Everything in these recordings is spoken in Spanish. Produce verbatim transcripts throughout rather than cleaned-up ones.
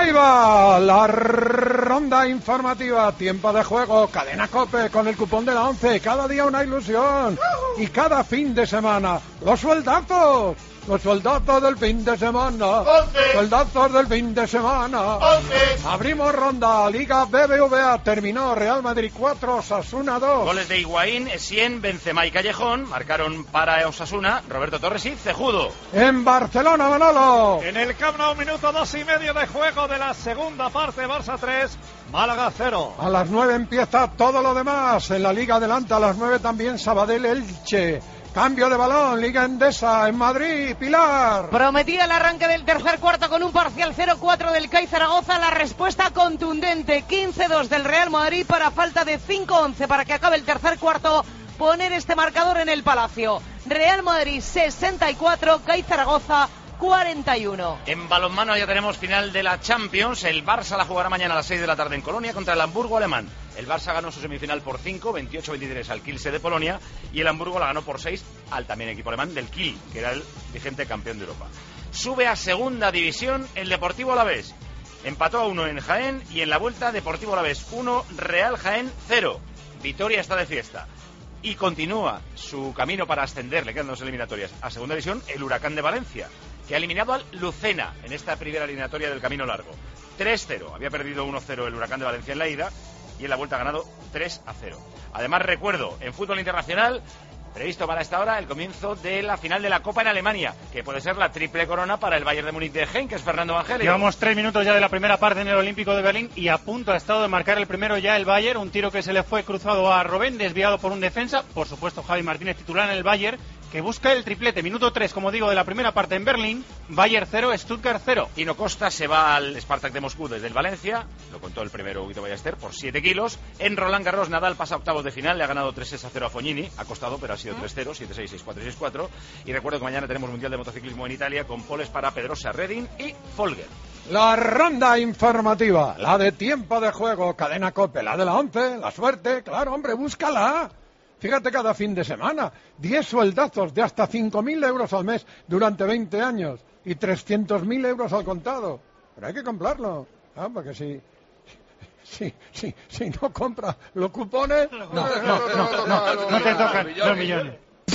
Arriba la ronda informativa, tiempo de juego, Cadena COPE con el cupón de la once, cada día una ilusión y cada fin de semana los sueldazos, los sueldazos del fin de semana, once. Sueldazos del fin de semana, once. Abrimos ronda, Liga B B V A, terminó Real Madrid cuatro, Osasuna dos. Goles de Higuaín, Essien, Benzema y Callejón, marcaron para Osasuna Roberto Torres y Cejudo. En Barcelona, Manolo. En el Camp Nou, minuto dos y medio de juego de la segunda parte, Barça tres, Málaga cero. A las nueve empieza todo lo demás, en la Liga adelanta a las nueve también Sabadell Elche. Cambio de balón, Liga Endesa en Madrid, Pilar. Prometía el arranque del tercer cuarto con un parcial cero cuatro del C A I Zaragoza, la respuesta contundente, quince dos del Real Madrid para falta de cinco once para que acabe el tercer cuarto, poner este marcador en el Palacio. Real Madrid sesenta y cuatro, C A I Zaragoza cuarenta y uno. En balonmano ya tenemos final de la Champions. El Barça la jugará mañana a las seis de la tarde en Colonia contra el Hamburgo alemán. El Barça ganó su semifinal por cinco, veintiocho veintitrés al Kielce de Polonia, y el Hamburgo la ganó por seis al también equipo alemán del Kiel, que era el vigente campeón de Europa. Sube a segunda división el Deportivo Alavés. Empató a uno en Jaén, y en la vuelta Deportivo Alavés uno, Real Jaén cero. Vitoria está de fiesta. Y continúa su camino para ascender, le quedan dos eliminatorias a segunda división, el Huracán de Valencia, que ha eliminado al Lucena en esta primera eliminatoria del camino largo. tres cero, había perdido uno cero el Huracán de Valencia en la ida, y en la vuelta ha ganado tres a cero. Además, recuerdo, en fútbol internacional, previsto para esta hora el comienzo de la final de la Copa en Alemania, que puede ser la triple corona para el Bayern de Múnich de Heynckes, Fernando Vangelio. Llevamos tres minutos ya de la primera parte en el Olímpico de Berlín y a punto ha estado de marcar el primero ya el Bayern, un tiro que se le fue cruzado a Robben, desviado por un defensa, por supuesto Javi Martínez titular en el Bayern, que busca el triplete. Minuto tres, como digo, de la primera parte en Berlín. Bayern cero, Stuttgart cero. Tino Costa se va al Spartak de Moscú desde el Valencia, lo contó el primero Huguito Ballester, por siete kilos. En Roland Garros, Nadal pasa a octavos de final, le ha ganado tres seis a cero a Fognini, ha costado, pero ha sido tres cero, siete seis, seis cuatro y seis cuatro. Y recuerdo que mañana tenemos Mundial de Motociclismo en Italia con poles para Pedrosa, Redding y Folger. La ronda informativa, la de tiempo de juego, Cadena COPE, la de la once, la suerte, claro, hombre, búscala. Fíjate, cada fin de semana, diez sueldazos de hasta cinco mil euros al mes durante veinte años y trescientos mil euros al contado. Pero hay que comprarlo, ¿ah? Porque si, si, si, si no compra los cupones... No, no, no, no, no, no, no te tocan dos millones.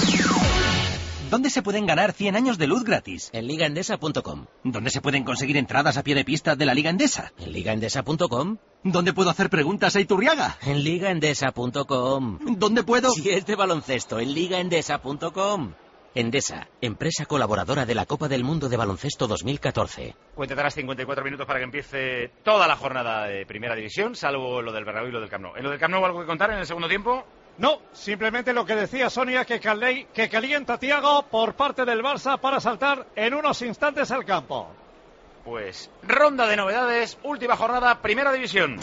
¿Dónde se pueden ganar cien años de luz gratis? En liga endesa punto com. ¿Dónde se pueden conseguir entradas a pie de pista de la Liga Endesa? En liga endesa punto com. ¿Dónde puedo hacer preguntas a Iturriaga? En liga endesa punto com. ¿Dónde puedo...? Si es de baloncesto, en liga endesa punto com. Endesa, empresa colaboradora de la Copa del Mundo de Baloncesto dos mil catorce. Cuenta atrás cincuenta y cuatro minutos para que empiece toda la jornada de Primera División, salvo lo del Bernabéu y lo del Camp Nou. ¿En lo del Camp Nou algo que contar en el segundo tiempo? No, simplemente lo que decía Sonia, que, calei, que calienta Thiago por parte del Barça para saltar en unos instantes al campo. Pues ronda de novedades, última jornada, Primera División.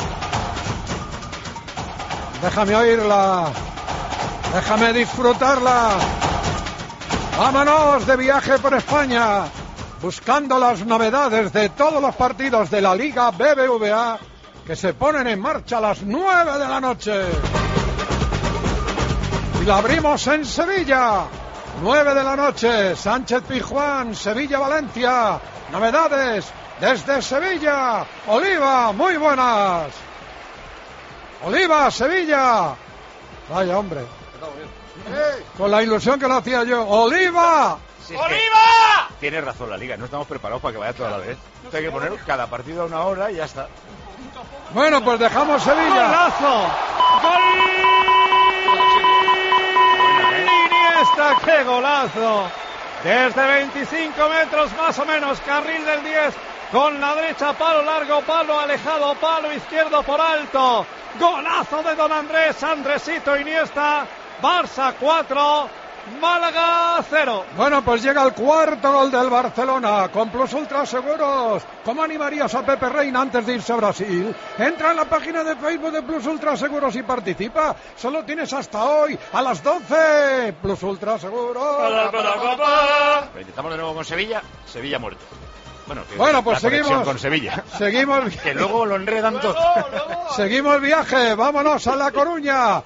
Déjame oírla, déjame disfrutarla. Vámonos de viaje por España, buscando las novedades de todos los partidos de la Liga B B V A que se ponen en marcha a las nueve de la noche. Y la abrimos en Sevilla, nueve de la noche, Sánchez Pizjuán, Sevilla-Valencia, novedades desde Sevilla, Oliva, muy buenas. Oliva, Sevilla, vaya hombre, con la ilusión que lo hacía yo, Oliva. Si es ¡Oliva! Tienes razón la Liga, no estamos preparados para que vaya toda la vez. Esto hay que poner cada partido a una hora y ya está. Bueno, pues dejamos Sevilla. ¡Golazo! ¡Gol! Iniesta, qué golazo. Desde veinticinco metros más o menos, carril del diez, con la derecha, palo largo, palo alejado, palo izquierdo por alto. Golazo de Don Andrés, Andresito Iniesta. Barça cuatro, Málaga cero. Bueno, pues llega el cuarto gol del Barcelona con Plus Ultra Seguros. ¿Cómo animarías a Pepe Reina antes de irse a Brasil? Entra en la página de Facebook de Plus Ultra Seguros y participa. Solo tienes hasta hoy a las doce. Plus Ultra Seguros. Lo intentamos de nuevo con Sevilla. Sevilla muerto. Bueno, bueno, pues seguimos con Sevilla. Seguimos que luego lo enredan todo. Seguimos viaje. Vámonos a La Coruña.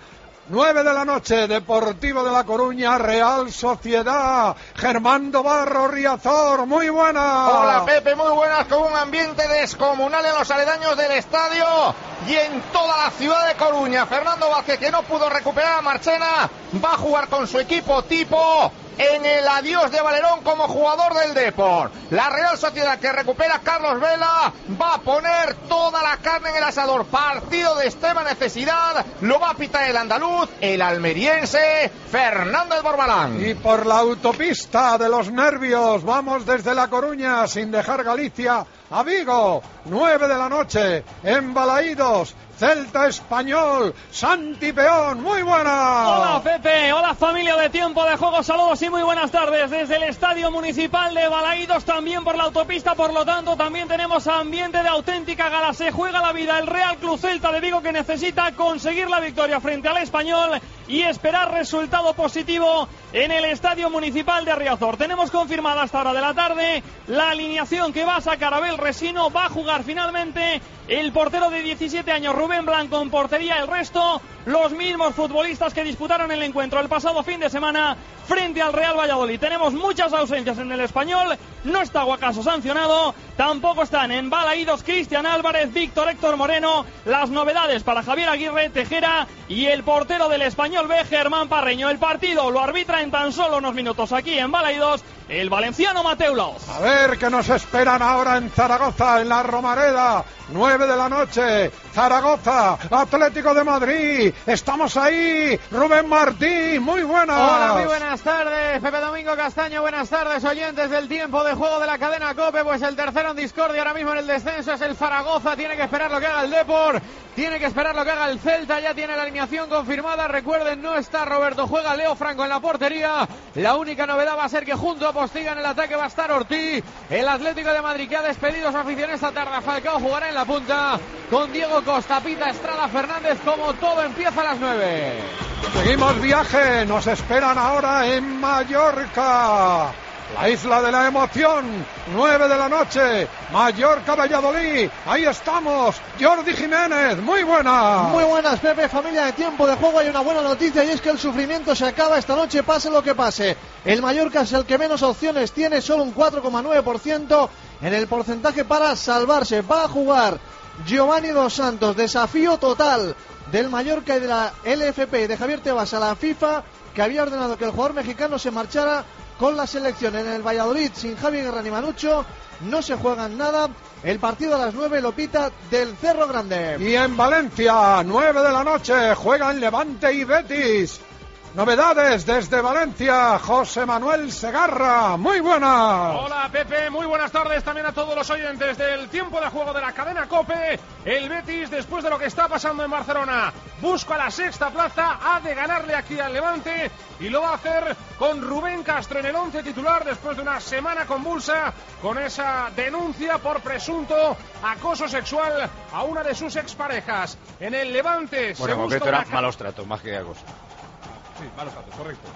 nueve de la noche, Deportivo de La Coruña, Real Sociedad. Germán Barro Riazor, muy buenas. Hola Pepe, muy buenas, con un ambiente descomunal en los aledaños del estadio y en toda la ciudad de Coruña. Fernando Vázquez, que no pudo recuperar a Marchena, va a jugar con su equipo tipo en el adiós de Valerón como jugador del Depor. La Real Sociedad, que recupera a Carlos Vela, va a poner toda la carne en el asador. Partido de extrema necesidad, lo va a pitar el andaluz, el almeriense Fernández Borbalán. Y por la autopista de los nervios vamos desde La Coruña, sin dejar Galicia, a Vigo. Nueve de la noche, en Balaídos, Celta Español, Santi Peón, muy buenas. Hola Pepe, hola familia de Tiempo de Juego, saludos y muy buenas tardes desde el Estadio Municipal de Balaídos, también por la autopista, por lo tanto también tenemos ambiente de auténtica gala. Se juega la vida el Real Club Celta de Vigo, que necesita conseguir la victoria frente al Español y esperar resultado positivo en el Estadio Municipal de Riazor. Tenemos confirmada a esta hora de la tarde la alineación que va a sacar Abel Resino. Va a jugar finalmente el portero de diecisiete años, Rubén Blanco, en portería. El resto, los mismos futbolistas que disputaron el encuentro el pasado fin de semana frente al Real Valladolid. Tenemos muchas ausencias en el Español. No está Guacaso sancionado. Tampoco están en Balaídos Cristian Álvarez, Víctor Héctor Moreno. Las novedades para Javier Aguirre, Tejera y el portero del Español B, Germán Parreño. El partido lo arbitra en tan solo unos minutos aquí en Balaídos el valenciano Mateu Laoz. A ver qué nos esperan ahora en Zaragoza, en la Romareda. Nueve de la noche, Zaragoza, Atlético de Madrid. Estamos ahí, Rubén Martín, muy buenas. Hola, muy buenas tardes, Pepe Domingo Castaño, buenas tardes, oyentes del Tiempo de Juego de la cadena COPE. Pues el tercero en discordia ahora mismo en el descenso es el Zaragoza. Tiene que esperar lo que haga el Depor, tiene que esperar lo que haga el Celta. Ya tiene la alineación confirmada, recuerden, no está Roberto, juega Leo Franco en la portería. La única novedad va a ser que junto a Postiga en el ataque va a estar Ortiz. El Atlético de Madrid, que ha despedido a su afición esta tarde, Falcao jugará en la punta con Diego Costa, Pita, Estrada, Fernández. Como todo empieza a las nueve. Seguimos viaje, nos esperan ahora en Mallorca, la isla de la emoción. Nueve de la noche, Mallorca Valladolid. Ahí estamos, Jordi Jiménez, muy buenas. Muy buenas, Pepe, familia de Tiempo de Juego. Hay una buena noticia y es que el sufrimiento se acaba esta noche, pase lo que pase. El Mallorca es el que menos opciones tiene, solo un cuatro coma nueve por ciento en el porcentaje para salvarse. Va a jugar Giovanni Dos Santos, desafío total del Mallorca y de la L F P y de Javier Tebas a la FIFA, que había ordenado que el jugador mexicano se marchara con la selección. En el Valladolid, sin Javi Guerra ni Manucho, no se juegan nada. El partido a las nueve lo pita del Cerro Grande. Y en Valencia, nueve de la noche, juegan Levante y Betis. Novedades desde Valencia, José Manuel Segarra, muy buenas. Hola Pepe, muy buenas tardes también a todos los oyentes del Tiempo de Juego de la cadena COPE. El Betis, después de lo que está pasando en Barcelona, busca la sexta plaza, ha de ganarle aquí al Levante y lo va a hacer con Rubén Castro en el once titular después de una semana convulsa con esa denuncia por presunto acoso sexual a una de sus exparejas. En el Levante bueno, se busca era una... malos tratos más que acoso. Sí, malos tratos, correcto.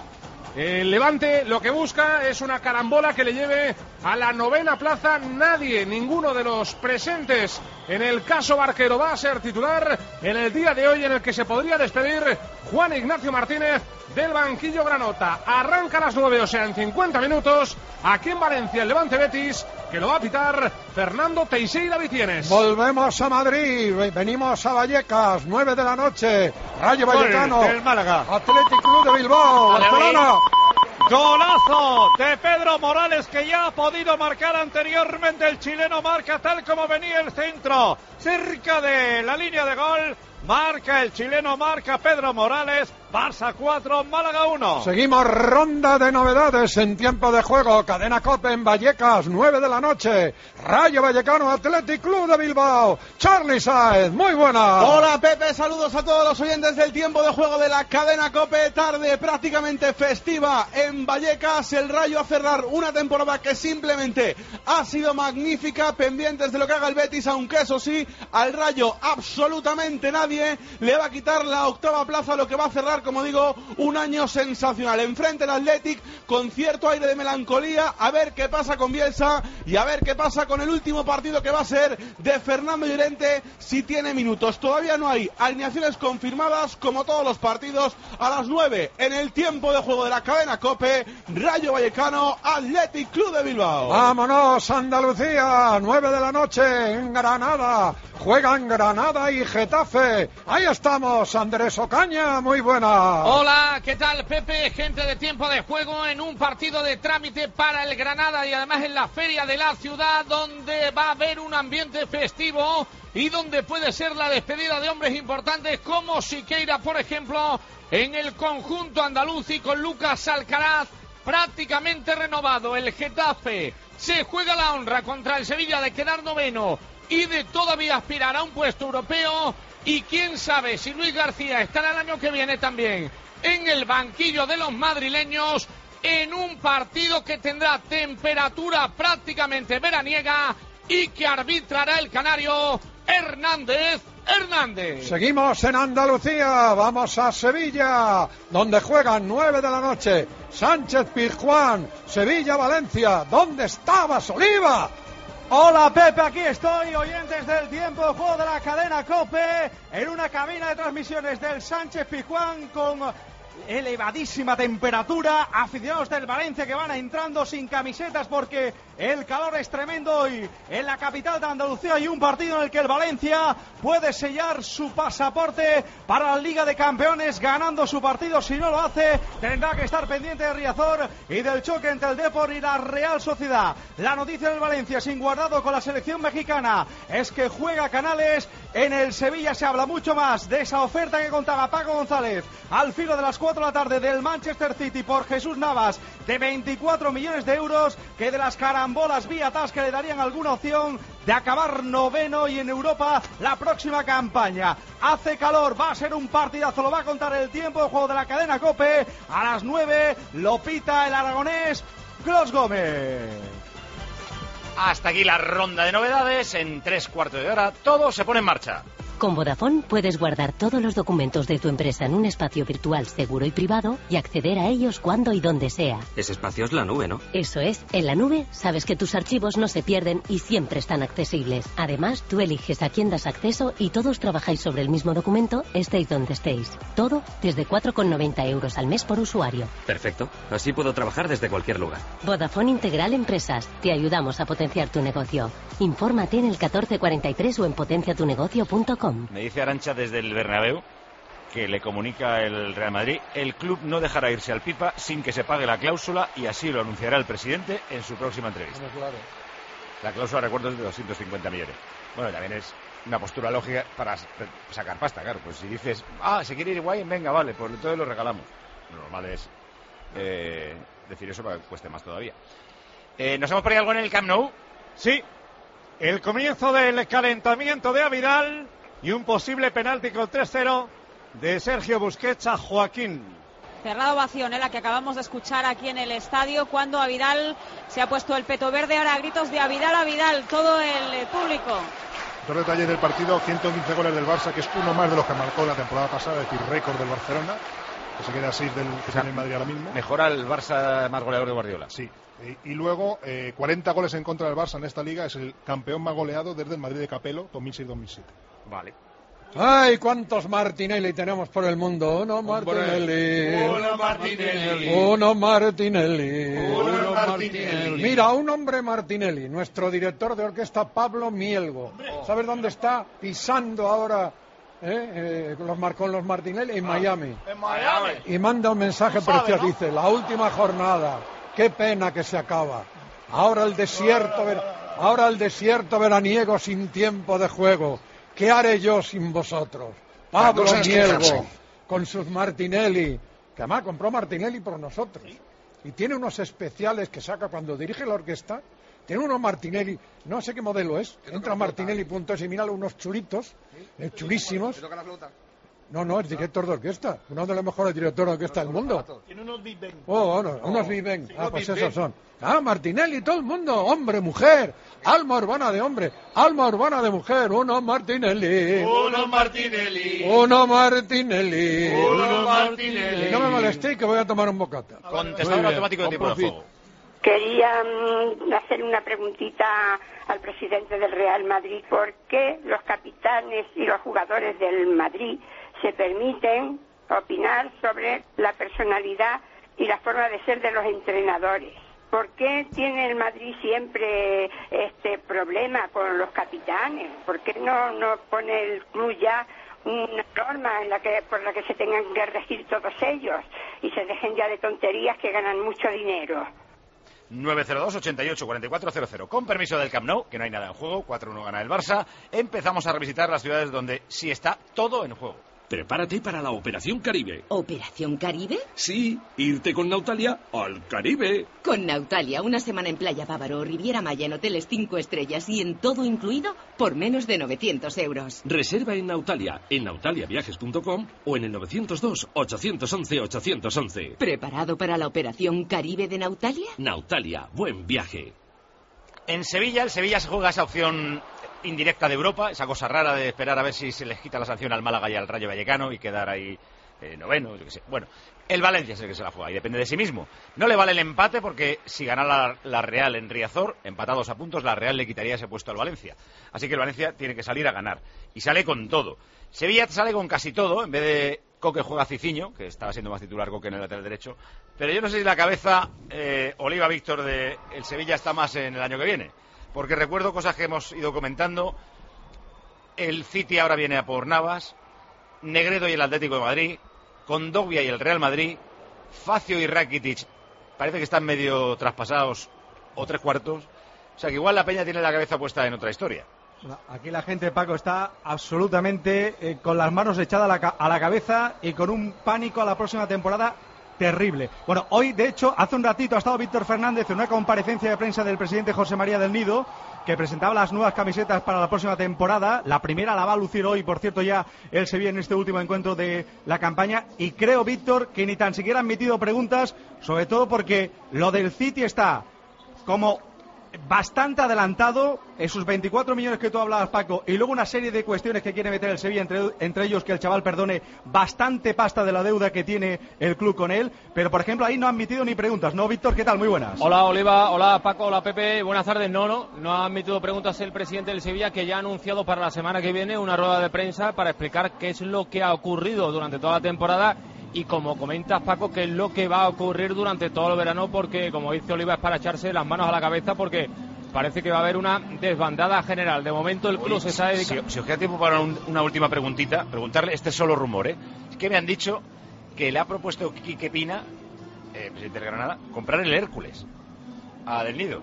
El Levante lo que busca es una carambola que le lleve a la novena plaza. Nadie, ninguno de los presentes en el caso Barquero va a ser titular en el día de hoy, en el que se podría despedir Juan Ignacio Martínez del banquillo granota. Arranca a las nueve, o sea, en cincuenta minutos, aquí en Valencia, el Levante Betis, que lo va a pitar Fernando Teixeira Vicienes. Volvemos a Madrid, venimos a Vallecas, nueve de la noche, Rayo Vallecano, el Málaga, Athletic Club de Bilbao, Barcelona. Golazo de Pedro Morales, que ya ha podido marcar anteriormente. El chileno marca tal como venía el centro, cerca de la línea de gol. Marca el chileno, marca Pedro Morales. Barça cuatro, Málaga uno. Seguimos ronda de novedades en Tiempo de Juego. Cadena COPE en Vallecas, nueve de la noche. Rayo Vallecano, Athletic Club de Bilbao. Charly Sáez, muy buena. Hola Pepe, saludos a todos los oyentes del Tiempo de Juego de la cadena COPE. Tarde prácticamente festiva en Vallecas. El Rayo a cerrar una temporada que simplemente ha sido magnífica. Pendientes de lo que haga el Betis, aunque eso sí, al Rayo absolutamente nadie le va a quitar la octava plaza, lo que va a cerrar cerrar, como digo, un año sensacional. Enfrente el Athletic con cierto aire de melancolía, a ver qué pasa con Bielsa y a ver qué pasa con el último partido que va a ser de Fernando Llorente si tiene minutos. Todavía no hay alineaciones confirmadas, como todos los partidos. A las nueve en el tiempo de juego de la cadena COPE, Rayo Vallecano, Athletic Club de Bilbao. Vámonos, Andalucía, nueve de la noche en Granada. Juegan Granada y Getafe. Ahí estamos, Andrés Ocaña, muy buena. Hola, ¿qué tal, Pepe? Gente de tiempo de juego en un partido de trámite para el Granada y además en la feria de la ciudad, donde va a haber un ambiente festivo y donde puede ser la despedida de hombres importantes como Siqueira, por ejemplo, en el conjunto andaluz, y con Lucas Alcaraz prácticamente renovado. El Getafe se juega la honra contra el Sevilla de quedar noveno y de todavía aspirar a un puesto europeo, y quién sabe si Luis García estará el año que viene también en el banquillo de los madrileños, en un partido que tendrá temperatura prácticamente veraniega y que arbitrará el canario Hernández Hernández. Seguimos en Andalucía, vamos a Sevilla, donde juegan nueve de la noche, Sánchez Pizjuán, Sevilla-Valencia. ¿Dónde estabas, Oliva? Hola Pepe, aquí estoy, oyentes del tiempo de juego de la cadena COPE, en una cabina de transmisiones del Sánchez Pizjuán con elevadísima temperatura, aficionados del Valencia que van entrando sin camisetas porque el calor es tremendo hoy en la capital de Andalucía, y un partido en el que el Valencia puede sellar su pasaporte para la Liga de Campeones ganando su partido. Si no lo hace, tendrá que estar pendiente de Riazor y del choque entre el Depor y la Real Sociedad. La noticia del Valencia sin Guardado con la selección mexicana es que juega Canales. En el Sevilla se habla mucho más de esa oferta que contaba Paco González al filo de las cuatro de la tarde del Manchester City por Jesús Navas de veinticuatro millones de euros, que de las carambolas vía T A S que le darían alguna opción de acabar noveno y en Europa la próxima campaña. Hace calor, va a ser un partidazo, lo va a contar el tiempo de juego de la cadena COPE. A las nueve lo pita el aragonés Clos Gómez. Hasta aquí la ronda de novedades. En tres cuartos de hora todo se pone en marcha. Con Vodafone puedes guardar todos los documentos de tu empresa en un espacio virtual seguro y privado y acceder a ellos cuando y donde sea. Ese espacio es la nube, ¿no? Eso es, en la nube sabes que tus archivos no se pierden y siempre están accesibles. Además, tú eliges a quién das acceso y todos trabajáis sobre el mismo documento, estéis donde estéis. Todo desde cuatro con noventa euros al mes por usuario. Perfecto, así puedo trabajar desde cualquier lugar. Vodafone Integral Empresas, te ayudamos a potenciar tu negocio. Infórmate en el catorce cuarenta y tres o en potencia tu negocio punto com. Me dice Arantxa desde el Bernabéu que le comunica el Real Madrid: el club no dejará irse al Pipa sin que se pague la cláusula, y así lo anunciará el presidente en su próxima entrevista. Bueno, claro. La cláusula, recuerdo, es de doscientos cincuenta millones. Bueno, también es una postura lógica para sacar pasta, claro. Pues si dices, ah, se quiere ir Higuaín, venga, vale, pues entonces lo regalamos. Lo normal es eh, decir eso para que cueste más todavía. Eh, ¿Nos hemos perdido algo en el Camp Nou? Sí, el comienzo del calentamiento de Avidal y un posible penalti con tres cero de Sergio Busquets a Joaquín. Cerrada ovación, ¿eh? La que acabamos de escuchar aquí en el estadio cuando Avidal se ha puesto el peto verde. Ahora gritos de Avidal, Avidal, todo el público. Dos detalles del partido: ciento quince goles del Barça, que es uno más de los que marcó la temporada pasada, es decir, récord del Barcelona, que se queda a seis del que tiene en Madrid ahora mismo. Mejora el Barça más goleador de Guardiola. Sí. Y, y luego, eh, cuarenta goles en contra del Barça en esta liga, es el campeón más goleado desde el Madrid de Capello, dos mil seis dos mil siete. Vale. ¡Ay, cuántos Martinelli tenemos por el mundo! Uno Martinelli. Uno Martinelli. Uno Martinelli. Uno Martinelli. Mira, un hombre Martinelli, nuestro director de orquesta Pablo Mielgo. ¿Sabes dónde está pisando ahora eh, eh, los mar, con los Martinelli? En Miami. En Miami. Y manda un mensaje precioso, dice: la última jornada, qué pena que se acaba. Ahora el desierto, ver, ahora el desierto veraniego sin tiempo de juego. ¿Qué haré yo sin vosotros? Pablo Mielgo, con sus Martinelli, que además compró Martinelli por nosotros. Y tiene unos especiales que saca cuando dirige la orquesta. Tiene unos Martinelli, no sé qué modelo es. Entra a martinelli punto es y míralo, unos churitos, eh, chulísimos. No, no, es director de orquesta. Uno de los mejores directores de orquesta del mundo. Tiene unos Big Ben. Oh, no, unos Big Ben. Sí, Ah, unos pues Big esos Ben. son. Ah, Martinelli, todo el mundo. Hombre, mujer. Alma urbana de hombre. Alma urbana de mujer. Uno Martinelli. Uno Martinelli. Uno Martinelli. Uno Martinelli. No me molestéis que voy a tomar un bocata. Contestador automático de tiempo de juego. Quería mm, hacer una preguntita al presidente del Real Madrid. ¿Por qué los capitanes y los jugadores del Madrid se permiten opinar sobre la personalidad y la forma de ser de los entrenadores? ¿Por qué tiene el Madrid siempre este problema con los capitanes? ¿Por qué no, no pone el club ya una norma en la que, por la que se tengan que regir todos ellos y se dejen ya de tonterías que ganan mucho dinero? nueve cero dos, ochenta y ocho, cuarenta y cuatro cero cero. Con permiso del Camp Nou, que no hay nada en juego, cuatro uno gana el Barça, empezamos a revisitar las ciudades donde sí está todo en juego. Prepárate para la Operación Caribe. ¿Operación Caribe? Sí, irte con Nautalia al Caribe. Con Nautalia, una semana en Playa Bávaro o Riviera Maya en hoteles cinco estrellas y en todo incluido por menos de novecientos euros. Reserva en Nautalia, en nautalia viajes punto com o en el nueve cero dos, ocho once, ocho once. ¿Preparado para la Operación Caribe de Nautalia? Nautalia, buen viaje. En Sevilla, el Sevilla se juega esa opción indirecta de Europa, esa cosa rara de esperar a ver si se les quita la sanción al Málaga y al Rayo Vallecano y quedar ahí eh, noveno, yo qué sé. Bueno, el Valencia es el que se la juega y depende de sí mismo. No le vale el empate porque si gana la, la Real en Riazor, empatados a puntos, la Real le quitaría ese puesto al Valencia. Así que el Valencia tiene que salir a ganar y sale con todo. Sevilla sale con casi todo, en vez de Coque juega Ciciño, que estaba siendo más titular Coque en el lateral derecho, pero yo no sé si la cabeza eh, Oliva Víctor de el Sevilla está más en el año que viene. Porque recuerdo cosas que hemos ido comentando. El City ahora viene a por Navas, Negredo y el Atlético de Madrid, Kondogbia y el Real Madrid, Facio y Rakitic parece que están medio traspasados o tres cuartos. O sea que igual la Peña tiene la cabeza puesta en otra historia. Aquí la gente, Paco, está absolutamente eh, con las manos echadas a la, ca- a la cabeza y con un pánico a la próxima temporada terrible. Bueno, hoy, de hecho, hace un ratito ha estado Víctor Fernández en una comparecencia de prensa del presidente José María del Nido, que presentaba las nuevas camisetas para la próxima temporada. La primera la va a lucir hoy, por cierto, ya el Sevilla en este último encuentro de la campaña. Y creo, Víctor, que ni tan siquiera han metido preguntas, sobre todo porque lo del City está como bastante adelantado, esos veinticuatro millones que tú hablabas, Paco, y luego una serie de cuestiones que quiere meter el Sevilla, entre, entre ellos que el chaval perdone bastante pasta de la deuda que tiene el club con él, pero por ejemplo ahí no han metido ni preguntas, ¿no, Víctor? ¿Qué tal? Muy buenas. Hola Oliva, hola Paco, hola Pepe, buenas tardes. No, no, no ha admitido preguntas el presidente del Sevilla, que ya ha anunciado para la semana que viene una rueda de prensa para explicar qué es lo que ha ocurrido durante toda la temporada y, como comentas, Paco, qué es lo que va a ocurrir durante todo el verano, porque, como dice Oliva, es para echarse las manos a la cabeza, porque parece que va a haber una desbandada general. De momento el club Oye, se está dedicando... Si, si os queda tiempo para un- una última preguntita, preguntarle, este es solo rumor, ¿eh? Es que me han dicho que le ha propuesto Quique Pina, eh, presidente del Granada, comprar el Hércules a Del Nido.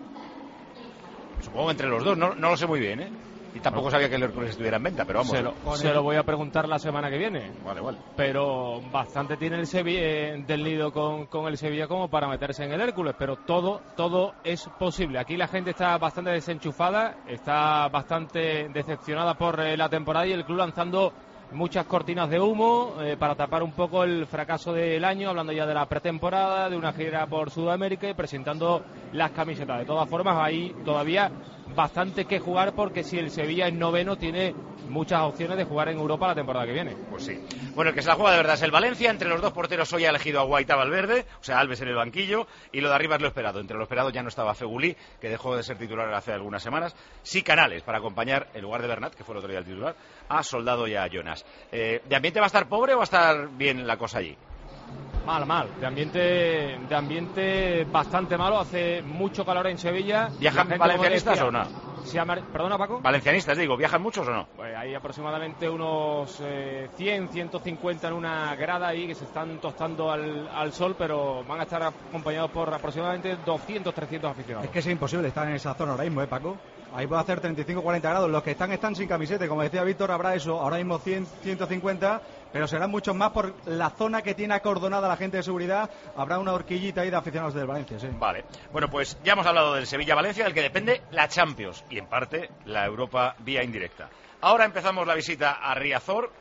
Supongo entre los dos, no, no lo sé muy bien, ¿eh? Y tampoco sabía que el Hércules estuviera en venta, pero vamos. Se lo, se lo voy a preguntar la semana que viene. Vale, vale. Pero bastante tiene el Sevilla, eh, Del Nido con, con el Sevilla como para meterse en el Hércules. Pero todo, todo es posible. Aquí la gente está bastante desenchufada, está bastante decepcionada por eh, la temporada y el club lanzando muchas cortinas de humo eh, para tapar un poco el fracaso del año, hablando ya de la pretemporada, de una gira por Sudamérica y presentando las camisetas. De todas formas, hay todavía bastante que jugar, porque si el Sevilla es noveno, tiene muchas opciones de jugar en Europa la temporada que viene. Pues sí. Bueno, el que se la juega de verdad es el Valencia. Entre los dos porteros hoy ha elegido a Guaita Valverde, o sea, Alves en el banquillo, y lo de arriba es lo esperado. Entre lo esperado ya no estaba Fegulí, que dejó de ser titular hace algunas semanas. Sí, Canales, para acompañar, en lugar de Bernat, que fue el otro día el titular, a Soldado y a Jonas. Eh, ¿De ambiente va a estar pobre o va a estar bien la cosa allí? Mal, mal. De ambiente, de ambiente bastante malo. Hace mucho calor en Sevilla. ¿Viajan La gente, como valencianistas decía, o no? se ha mar- ¿Perdona, Paco? Valencianistas, digo, ¿viajan muchos o no? Pues hay aproximadamente unos eh, cien, ciento cincuenta en una grada ahí que se están tostando al, al sol, pero van a estar acompañados por aproximadamente doscientos, trescientos aficionados. Es que es imposible estar en esa zona ahora mismo, ¿eh, Paco? Ahí puede hacer treinta y cinco, cuarenta grados. Los que están están sin camiseta. Como decía Víctor, habrá eso, ahora mismo cien, ciento cincuenta, pero serán muchos más por la zona que tiene acordonada la gente de seguridad. Habrá una horquillita ahí de aficionados del Valencia, sí. Vale. Bueno, pues ya hemos hablado del Sevilla-Valencia, del que depende la Champions y, en parte, la Europa vía indirecta. Ahora empezamos la visita a Riazor,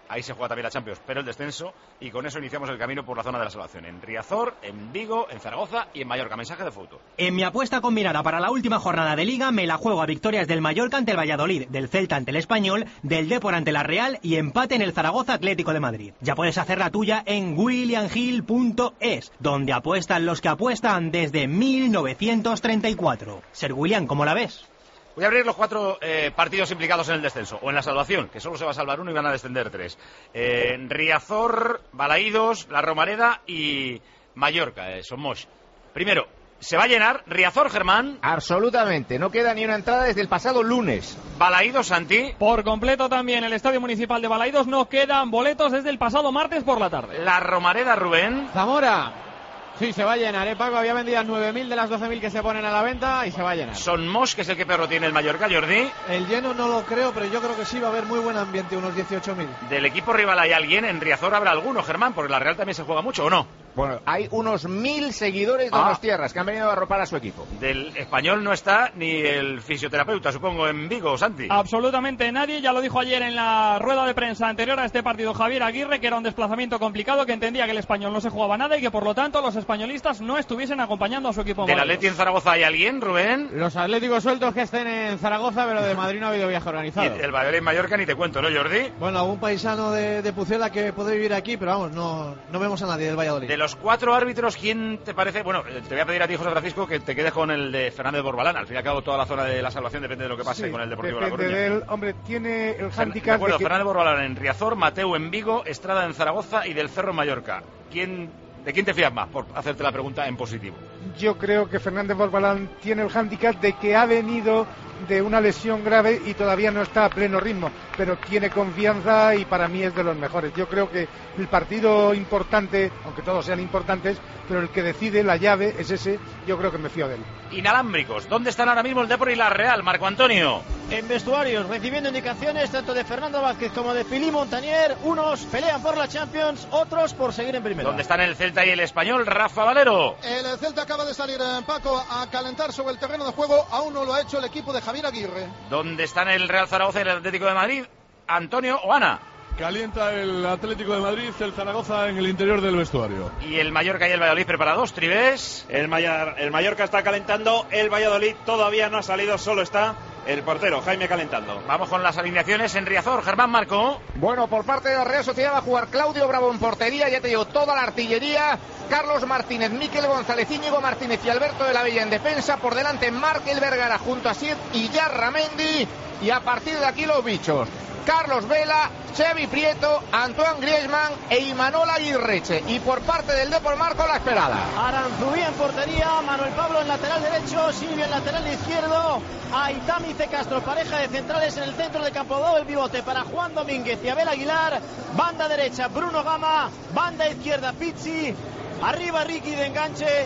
ahí se juega también la Champions, pero el descenso, y con eso iniciamos el camino por la zona de la salvación. En Riazor, en Vigo, en Zaragoza y en Mallorca. Mensaje de foto. En mi apuesta combinada para la última jornada de Liga me la juego a victorias del Mallorca ante el Valladolid, del Celta ante el Español, del Depor ante la Real y empate en el Zaragoza Atlético de Madrid. Ya puedes hacer la tuya en william hill punto es, donde apuestan los que apuestan desde mil novecientos treinta y cuatro. Ser William, ¿cómo la ves? Voy a abrir los cuatro eh, partidos implicados en el descenso, o en la salvación, que solo se va a salvar uno y van a descender tres. Eh, Riazor, Balaídos, La Romareda y Mallorca, eh, Somos. Primero, ¿se va a llenar Riazor, Germán? Absolutamente, no queda ni una entrada desde el pasado lunes. Balaídos, Santi. Por completo también, el Estadio Municipal de Balaídos no quedan boletos desde el pasado martes por la tarde. La Romareda, Rubén. Zamora. Sí, se va a llenar, ¿eh, Paco? Había vendido nueve mil de las doce mil que se ponen a la venta y se va a llenar. Somos, que es el que peor tiene el Mallorca, Jordi. El lleno no lo creo, pero yo creo que sí va a haber muy buen ambiente, unos dieciocho mil. ¿Del equipo rival hay alguien? En Riazor habrá alguno, Germán, porque la Real también se juega mucho, ¿o no? Bueno, hay unos mil seguidores de Ah. los tierras que han venido a arropar a su equipo. Del Español no está ni el fisioterapeuta, supongo, en Vigo, Santi. Absolutamente nadie, ya lo dijo ayer en la rueda de prensa anterior a este partido Javier Aguirre, que era un desplazamiento complicado, que entendía que el Español no se jugaba nada y que por lo tanto los españolistas no estuviesen acompañando a su equipo. ¿Del Atleti en Zaragoza hay alguien, Rubén? Los atléticos sueltos que estén en Zaragoza, pero de Madrid no ha habido viaje organizado. Y el Valladolid en Mallorca ni te cuento, ¿no, Jordi? Bueno, algún paisano de, de Pucela que puede vivir aquí, pero vamos, no, no vemos a nadie del Valladolid. De los cuatro árbitros, ¿quién te parece? Bueno, te voy a pedir a ti, José Francisco, que te quedes con el de Fernández Borbalán. Al fin y al cabo, toda la zona de la salvación depende de lo que pase Sí, con el Deportivo de La depende Coruña. de él. Hombre, tiene el Me hándicap acuerdo, de que... Fernández Borbalán en Riazor, Mateu en Vigo, Estrada en Zaragoza y del Cerro en Mallorca. ¿Quién, ¿De quién te fías más, por hacerte la pregunta en positivo? Yo creo que Fernández Borbalán tiene el hándicap de que ha venido de una lesión grave y todavía no está a pleno ritmo, pero tiene confianza y para mí es de los mejores. Yo creo que el partido importante, aunque todos sean importantes, pero el que decide la llave es ese, yo creo que me fío de él. Inalámbricos, ¿dónde están ahora mismo el Depor y la Real, Marco Antonio? En vestuarios, recibiendo indicaciones tanto de Fernando Vázquez como de Philippe Montanier. Unos pelean por la Champions, otros por seguir en primera. ¿Dónde están el Celta y el Español, Rafa Valero? El Celta acaba de salir, eh, Paco, a calentar sobre el terreno de juego. Aún no lo ha hecho el equipo de Javier Aguirre. ¿Dónde están el Real Zaragoza y el Atlético de Madrid? Antonio o Ana. Calienta el Atlético de Madrid, el Zaragoza en el interior del vestuario. ¿Y el Mallorca y el Valladolid preparados, Tribés? El, Mayor, el Mallorca está calentando, el Valladolid todavía no ha salido, solo está el portero, Jaime, calentando. Vamos con las alineaciones en Riazor, Germán Marco. Bueno, por parte de la Real Sociedad va a jugar Claudio Bravo en portería, ya te digo, toda la artillería. Carlos Martínez, Miquel González, Íñigo Martínez y Alberto de la Bella en defensa. Por delante Markel Vergara junto a Siet y Yarramendi. Y a partir de aquí los bichos. Carlos Vela, Xavi Prieto, Antoine Griezmann e Imanol Aguirreche. Y por parte del Depor Marco la esperada. Aranzubí en portería, Manuel Pablo en lateral derecho, Silvio en lateral izquierdo, Aitami C. Castro, pareja de centrales en el centro de campo, doble pivote para Juan Domínguez y Abel Aguilar, banda derecha Bruno Gama, banda izquierda Pizzi, arriba Ricky de enganche,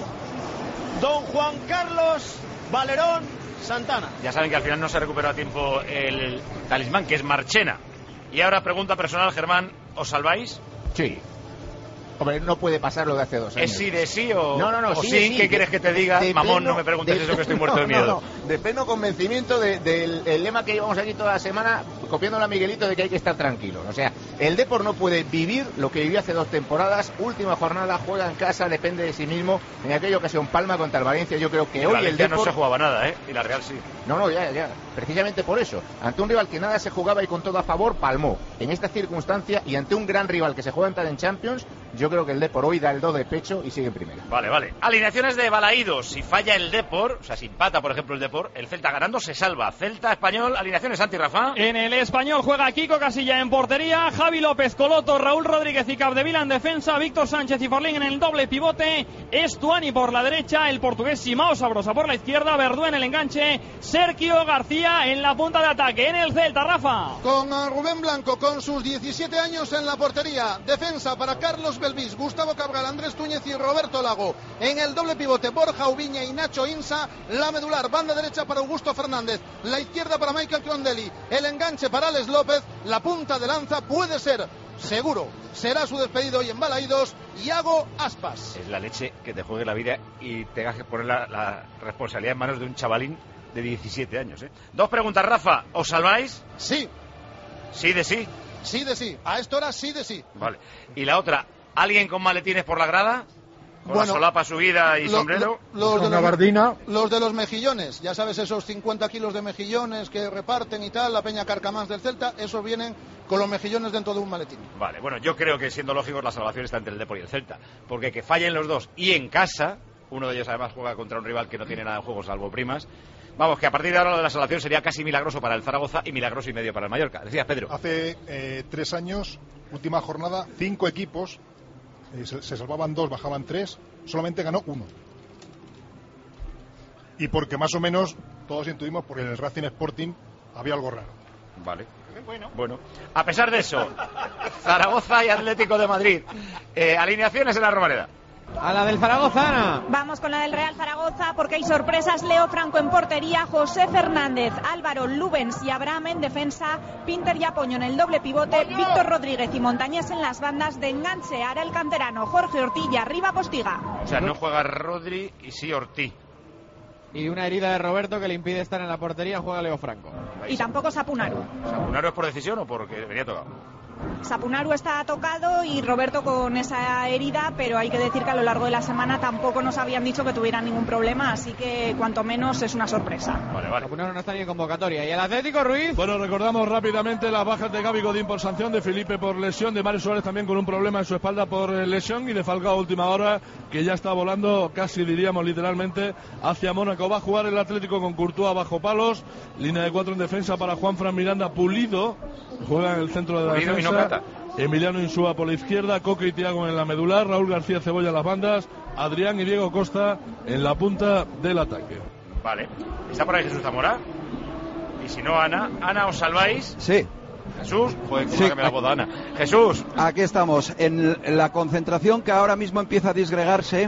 Don Juan Carlos Valerón Santana. Ya saben que al final no se recuperó a tiempo el talismán, que es Marchena. Y ahora pregunta personal, Germán, ¿os salváis? Sí. Hombre, no puede pasar lo de hace dos años. ¿Es sí de sí o, no, no, no, o sí, sí? sí, ¿Qué de, quieres que te diga? Mamón, pleno, no me preguntes de, eso, que estoy muerto no, de miedo. No, no, de pleno convencimiento de, del el lema que llevamos aquí toda la semana, copiándolo a Miguelito, de que hay que estar tranquilo. O sea, el Depor no puede vivir lo que vivió hace dos temporadas. Última jornada, juega en casa, depende de sí mismo. En aquella ocasión, Palma contra el Valencia. Yo creo que y hoy Valencia el Depor... no se jugaba nada, ¿eh? Y la Real sí. No, no, ya, ya. Precisamente por eso. Ante un rival que nada se jugaba y con todo a favor, palmó. En esta circunstancia y ante un gran rival que se juega en Champions, yo creo que el Depor hoy da el do de pecho y sigue en primera. Vale, vale. Alineaciones de Balaídos. Si falla el Depor, o sea, si empata, por ejemplo, el Depor, el Celta ganando se salva. Celta, Español, alineaciones, Santi, Rafa. En el Español juega Kiko Casilla en portería, Javi López, Coloto, Raúl Rodríguez y Capdevila en defensa, Víctor Sánchez y Forlín en el doble pivote, Estuani por la derecha, el portugués Simao Sabrosa por la izquierda, Verdú en el enganche, Sergio García en la punta de ataque. En el Celta, Rafa. Con Rubén Blanco, con sus diecisiete años en la portería. Defensa para Carlos Belvis, Gustavo Cabral, Andrés Túñez y Roberto Lago. En el doble pivote, Borja Ubiña y Nacho Insa. La medular, banda derecha para Augusto Fernández. La izquierda para Michael Crondelli. El enganche para Alex López. La punta de lanza puede ser, seguro, será su despedido hoy en Balaídos, Iago Aspas. Es la leche que te juegue la vida y tengas que poner la, la responsabilidad en manos de un chavalín de diecisiete años, ¿eh? Dos preguntas, Rafa. ¿Os salváis? Sí. Sí de sí. sí de sí. A esta hora sí de sí. Vale. Y la otra, ¿alguien con maletines por la grada? Con Bueno, la solapa subida y lo- sombrero. lo- los, de Una los, bardina. los de los mejillones, ya sabes, esos cincuenta kilos de mejillones que reparten y tal, la peña Carcamás del Celta, esos vienen con los mejillones dentro de un maletín. Vale, bueno, yo creo que siendo lógicos la salvación está entre el Depor y el Celta. Porque que fallen los dos y en casa, uno de ellos además juega contra un rival que no tiene nada en juego salvo primas. Vamos, que a partir de ahora lo de la salvación sería casi milagroso para el Zaragoza y milagroso y medio para el Mallorca. Decías, Pedro. Hace eh, tres años, última jornada, cinco equipos, eh, se, se salvaban dos, bajaban tres, solamente ganó uno. Y porque más o menos todos intuimos, porque en el Racing Sporting había algo raro. Vale. Bueno. Bueno, a pesar de eso, Zaragoza y Atlético de Madrid. Eh, alineaciones en la Romareda. A la del Zaragoza, Ana. Vamos con la del Real Zaragoza porque hay sorpresas. Leo Franco en portería, José Fernández, Álvaro Lubens y Abraham en defensa, Pinter y Apoño en el doble pivote, Víctor Rodríguez y Montañés en las bandas, de enganche Ara el canterano, Jorge Ortiz y arriba Postiga. O sea, no juega Rodri y sí Ortiz. Y una herida de Roberto que le impide estar en la portería, juega Leo Franco. Y tampoco Sapunaru. ¿Sapunaru es por decisión o porque venía tocado? Sapunaru está tocado y Roberto con esa herida, pero hay que decir que a lo largo de la semana tampoco nos habían dicho que tuviera ningún problema, así que cuanto menos es una sorpresa. Vale, vale. Sapunaru no está ni en convocatoria. ¿Y el Atlético, Ruiz? Bueno, recordamos rápidamente las bajas de Gaby Godín por sanción, de Felipe por lesión, de Mario Suárez también con un problema en su espalda por eh, lesión y de Falcao a última hora, que ya está volando, casi diríamos literalmente, hacia Mónaco. Va a jugar el Atlético con Courtois bajo palos, línea de cuatro en defensa para Juanfran Miranda, Pulido, juega en el centro de la Pulido y no defensa. Cata. Emiliano Insúa por la izquierda, Coque y Thiago en la medular, Raúl García Cebolla en las bandas, Adrián y Diego Costa en la punta del ataque. Vale. ¿Está por ahí Jesús Zamora? Y si no, Ana. Ana, ¿os salváis? Sí. Jesús, joder, cómo Sí. ha cambiado la voz de Ana. Jesús. Aquí estamos, en la concentración que ahora mismo empieza a disgregarse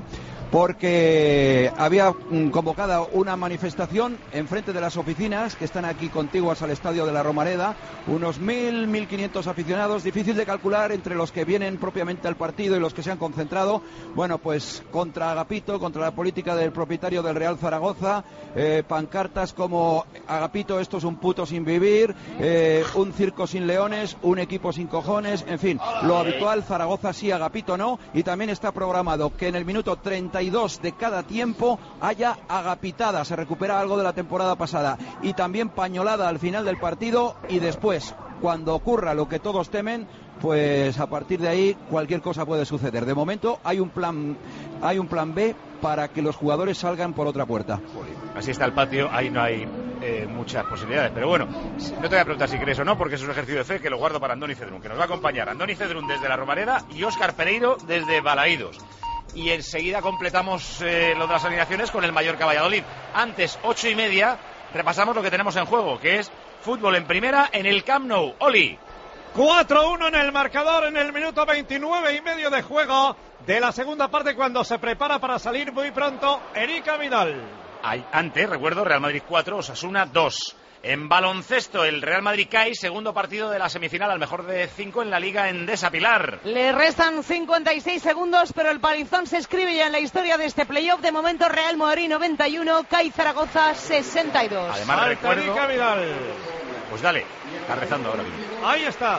porque había mm, convocada una manifestación enfrente de las oficinas que están aquí contiguas al estadio de la Romareda, unos mil, mil quinientos aficionados, difícil de calcular entre los que vienen propiamente al partido y los que se han concentrado, bueno, pues contra Agapito, contra la política del propietario del Real Zaragoza, eh, pancartas como Agapito, esto es un puto sin vivir, eh, un circo sin leones, un equipo sin cojones, en fin, lo habitual, Zaragoza sí, Agapito no, y también está programado que en el minuto treinta y dos de cada tiempo haya agapitada, se recupera algo de la temporada pasada, y también pañolada al final del partido, y después, cuando ocurra lo que todos temen, pues a partir de ahí cualquier cosa puede suceder. De momento hay un plan, hay un plan B para que los jugadores salgan por otra puerta. Así está el patio, ahí no hay eh, muchas posibilidades. Pero bueno, no te voy a preguntar si crees o no, porque es un ejercicio de fe que lo guardo para Andoni Cedrún, que nos va a acompañar. Andoni Cedrún desde la Romareda y Óscar Pereiro desde Balaídos. Y enseguida completamos eh, lo de las alineaciones con el Mallorca Valladolid. Antes, ocho y media, repasamos lo que tenemos en juego, que es fútbol en primera en el Camp Nou. Oli. cuatro uno en el marcador en el minuto veintinueve y medio de juego de la segunda parte, cuando se prepara para salir muy pronto Erika Vidal. Hay, antes, recuerdo, Real Madrid cuatro, Osasuna dos. En baloncesto, el Real Madrid cae, segundo partido de la semifinal, al mejor de cinco en la Liga Endesa. Pilar. Le restan cincuenta y seis segundos, pero el palizón se escribe ya en la historia de este playoff. De momento, Real Madrid noventa y uno, CAI Zaragoza sesenta y dos. Además, Falta recuerdo... Erika Vidal. Pues dale, está rezando ahora mismo. Ahí está.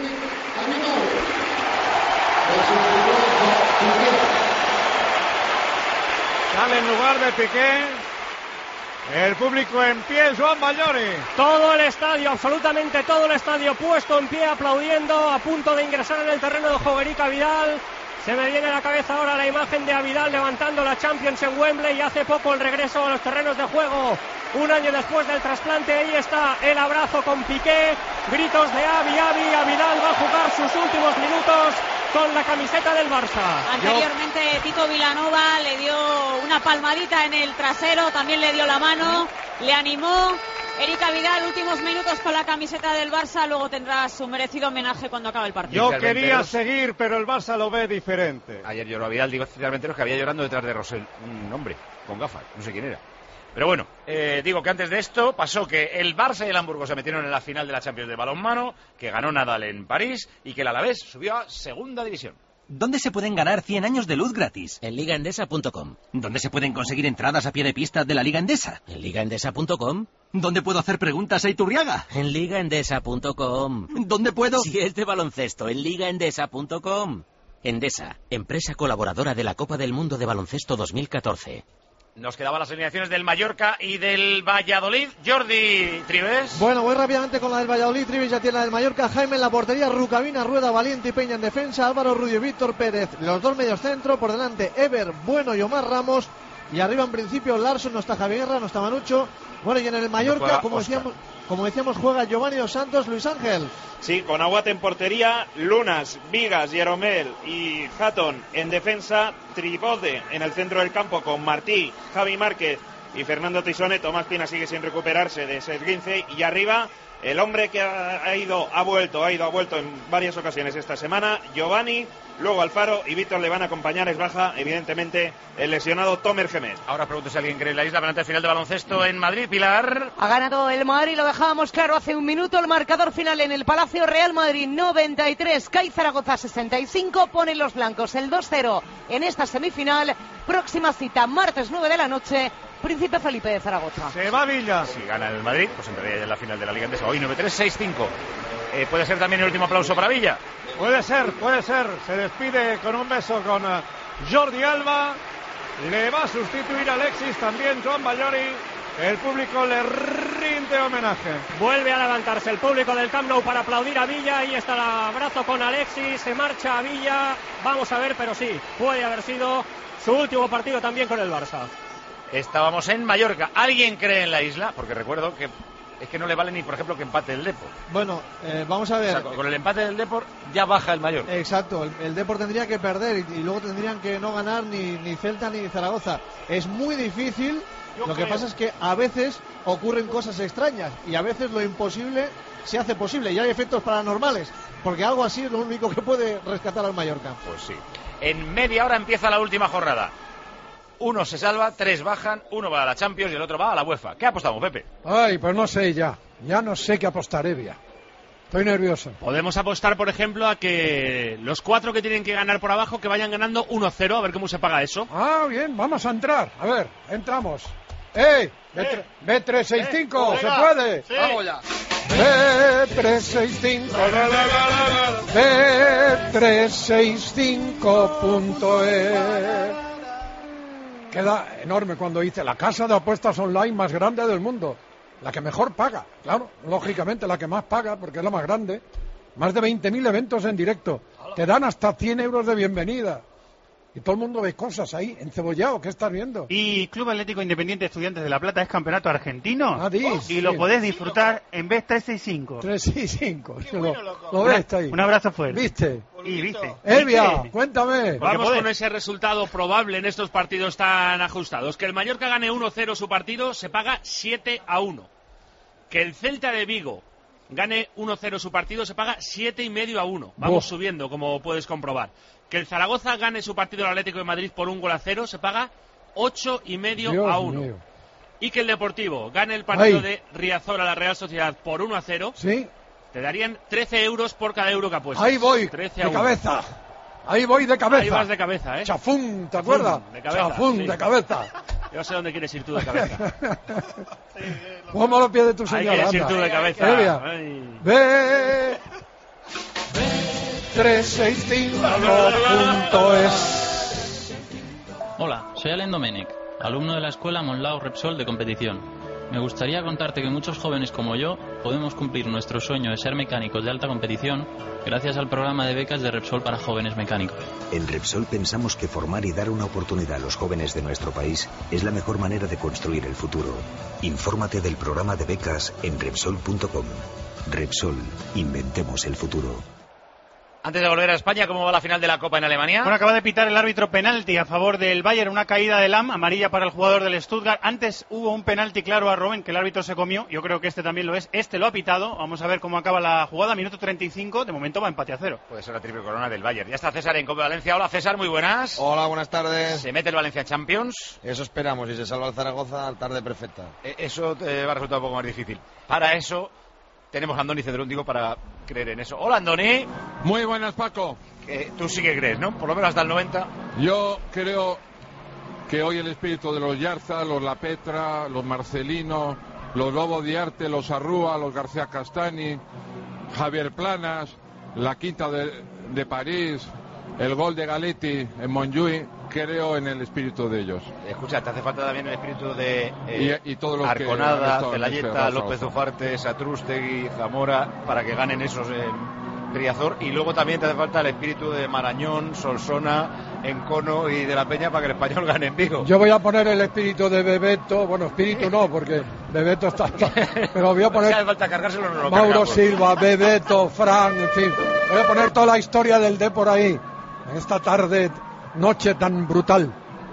Sale en lugar de Piqué. El público en pie, Joan Bayoni. Todo el estadio, absolutamente todo el estadio puesto en pie, aplaudiendo, a punto de ingresar en el terreno de juego Erika Vidal. Se me viene a la cabeza ahora la imagen de Vidal levantando la Champions en Wembley y hace poco el regreso a los terrenos de juego. Un año después del trasplante, ahí está el abrazo con Piqué, gritos de Avi, Avi, Vidal va a jugar sus últimos minutos con la camiseta del Barça. Anteriormente Tito Vilanova le dio una palmadita en el trasero, también le dio la mano, le animó. Erika Vidal, últimos minutos con la camiseta del Barça, luego tendrá su merecido homenaje cuando acabe el partido. Yo quería seguir, pero el Barça lo ve diferente. Ayer lloró a Vidal, digo sinceramente que había llorando detrás de Rosell, un hombre con gafas, no sé quién era. Pero bueno, eh, digo que antes de esto pasó que el Barça y el Hamburgo se metieron en la final de la Champions de balonmano, que ganó Nadal en París y que el Alavés subió a segunda división. ¿Dónde se pueden ganar cien años de luz gratis? En ligaendesa punto com. ¿Dónde se pueden conseguir entradas a pie de pista de la Liga Endesa? En ligaendesa punto com. ¿Dónde puedo hacer preguntas a Iturriaga? En liga endesa punto com. ¿Dónde puedo? Si es de baloncesto, en liga endesa punto com. Endesa, empresa colaboradora de la Copa del Mundo de Baloncesto dos mil catorce. Nos quedaban las alineaciones del Mallorca y del Valladolid. Jordi Trives. Bueno, voy rápidamente con la del Valladolid. Trives ya tiene la del Mallorca. Jaime en la portería, Rucabina, Rueda, Valiente y Peña en defensa, Álvaro Rubio y Víctor Pérez. Los dos medios centro, por delante Ever, Bueno y Omar Ramos. Y arriba en principio Larson, no está Javi Guerra, no está Manucho. Bueno, y en el Mallorca, como decíamos, como decíamos, juega Giovanni Dos Santos, Luis Ángel. Sí, con Aguate en portería, Lunas, Vigas, Yeromel y Hatton en defensa, Tribode en el centro del campo con Martí, Javi Márquez y Fernando Tisone. Tomás Pina sigue sin recuperarse de ese esguince, y arriba el hombre que ha ido, ha vuelto, ha ido, ha vuelto en varias ocasiones esta semana, Giovanni. Luego Alfaro y Víctor le van a acompañar. Es baja, evidentemente, el lesionado Tomer Gemet. Ahora pregunto si alguien cree en la isla. Penalti final de baloncesto en Madrid. Pilar. Ha ganado el Madrid, lo dejábamos claro hace un minuto. El marcador final en el Palacio. Real Madrid noventa y tres, C A I Zaragoza sesenta y cinco. Ponen los blancos el dos cero en esta semifinal. Próxima cita, martes nueve de la noche. Príncipe Felipe de Zaragoza. Se va Villa. Si gana el Madrid, pues entraría ya en la final de la Liga Endesa. Hoy nueve tres seis cinco. Eh, ¿Puede ser también el último aplauso para Villa? Puede ser, puede ser. Se despide con un beso con uh, Jordi Alba. Le va a sustituir a Alexis también Joan Bayori. El público le rinde homenaje. Vuelve a levantarse el público del Camp Nou para aplaudir a Villa. Ahí está el abrazo con Alexis. Se marcha a Villa. Vamos a ver, pero sí, puede haber sido su último partido también con el Barça. Estábamos en Mallorca. ¿Alguien cree en la isla? Porque recuerdo que es que no le vale ni, por ejemplo, que empate el Depor. Bueno, eh, vamos a ver. O sea, con el empate del Depor ya baja el Mallorca. Exacto, el, el Depor tendría que perder y, y luego tendrían que no ganar ni, ni Celta ni Zaragoza. Es muy difícil. Yo lo creo. Que pasa es que a veces ocurren cosas extrañas y a veces lo imposible se hace posible y hay efectos paranormales, porque algo así es lo único que puede rescatar al Mallorca. Pues sí. En media hora empieza la última jornada. Uno se salva, tres bajan, uno va a la Champions y el otro va a la UEFA. ¿Qué apostamos, Pepe? Ay, pues no sé ya. Ya no sé qué apostaré, Via. Estoy nervioso. Podemos apostar, por ejemplo, a que los cuatro que tienen que ganar por abajo, que vayan ganando uno cero, a ver cómo se paga eso. Ah, bien, vamos a entrar. A ver, entramos. ¡Ey! Eh. B tres seis cinco, eh. ¿se puede? Sí. Vamos ya. B tres seis cinco B tres seis cinco punto es. Queda enorme cuando dice la casa de apuestas online más grande del mundo. La que mejor paga, claro, lógicamente la que más paga porque es la más grande. Más de veinte mil eventos en directo. Te dan hasta cien euros de bienvenida. Y todo el mundo ve cosas ahí, encebollado, ¿qué estás viendo? Y Club Atlético Independiente Estudiantes de La Plata es campeonato argentino. Ah, dis, y sí. Lo podés disfrutar en B tres seis cinco. tres seis cinco. Lo, lo ves ahí. Un abrazo fuerte. ¿Viste? Y viste. Evia, cuéntame. Vamos con ese resultado probable en estos partidos tan ajustados. Que el Mallorca gane uno cero su partido se paga siete a uno. Que el Celta de Vigo gane uno cero su partido se paga siete y medio a uno. Vamos oh. subiendo, como puedes comprobar. Que el Zaragoza gane su partido al Atlético de Madrid por un gol a cero se paga ocho y medio Dios a uno. Mío. Y que el Deportivo gane el partido Ay. de Riazor a la Real Sociedad por uno a cero. Sí. Te darían trece euros por cada euro que apuestas. Ahí voy, trece de cabeza. Ahí voy de cabeza. Ahí vas de cabeza, ¿eh? Chafún, ¿te acuerdas? De cabeza. Chafún, sí. de cabeza. Yo sé dónde quieres ir tú de cabeza. Vamos a los pies de tu señora. Ahí quieres ir tú de cabeza. Ve. tres seis cinco punto es. Hola, soy Alain Domenech, alumno de la escuela Monlau Repsol de competición. Me gustaría contarte que muchos jóvenes como yo podemos cumplir nuestro sueño de ser mecánicos de alta competición gracias al programa de becas de Repsol para jóvenes mecánicos. En Repsol pensamos que formar y dar una oportunidad a los jóvenes de nuestro país es la mejor manera de construir el futuro. Infórmate del programa de becas en Repsol punto com. Repsol, inventemos el futuro. Antes de volver a España, ¿cómo va la final de la Copa en Alemania? Bueno, acaba de pitar el árbitro penalti a favor del Bayern, una caída de Lahm, amarilla para el jugador del Stuttgart. Antes hubo un penalti claro a Robben que el árbitro se comió, yo creo que este también lo es. Este lo ha pitado, vamos a ver cómo acaba la jugada, minuto treinta y cinco, de momento va empate a cero. Puede ser la triple corona del Bayern. Ya está César en Copa Valencia. Hola César, muy buenas. Hola, buenas tardes. ¿Se mete el Valencia Champions? Eso esperamos, y se salva el Zaragoza, tarde perfecta. Eh, eso te va a resultar un poco más difícil. Para eso tenemos a Andoni Cedrón, digo, para creer en eso. Hola Andoni. Muy buenas, Paco. Eh, tú sí que crees, ¿no? Por lo menos hasta el noventa. Yo creo que hoy el espíritu de los Yarza, los La Petra, los Marcelino, los Lobo Diarte, los Arrúa, los García Castani, Javier Planas, la quinta de, de París, el gol de Galetti en Montjuïc. Creo en el espíritu de ellos. Escucha, te hace falta también el espíritu de eh, y, y todo lo Arconada, que Celayeta, López Ufarte, Satrústegui, Zamora, para que ganen esos en Riazor. Y luego también te hace falta el espíritu de Marañón, Solsona, Encono y de la Peña para que el Español gane en Vigo. Yo voy a poner el espíritu de Bebeto, bueno, espíritu no, porque Bebeto está, está pero voy a poner si hace falta cargárselo, no lo Mauro cargamos. Silva, Bebeto, Fran, en fin, voy a poner toda la historia del D por ahí, en esta tarde, noche tan brutal.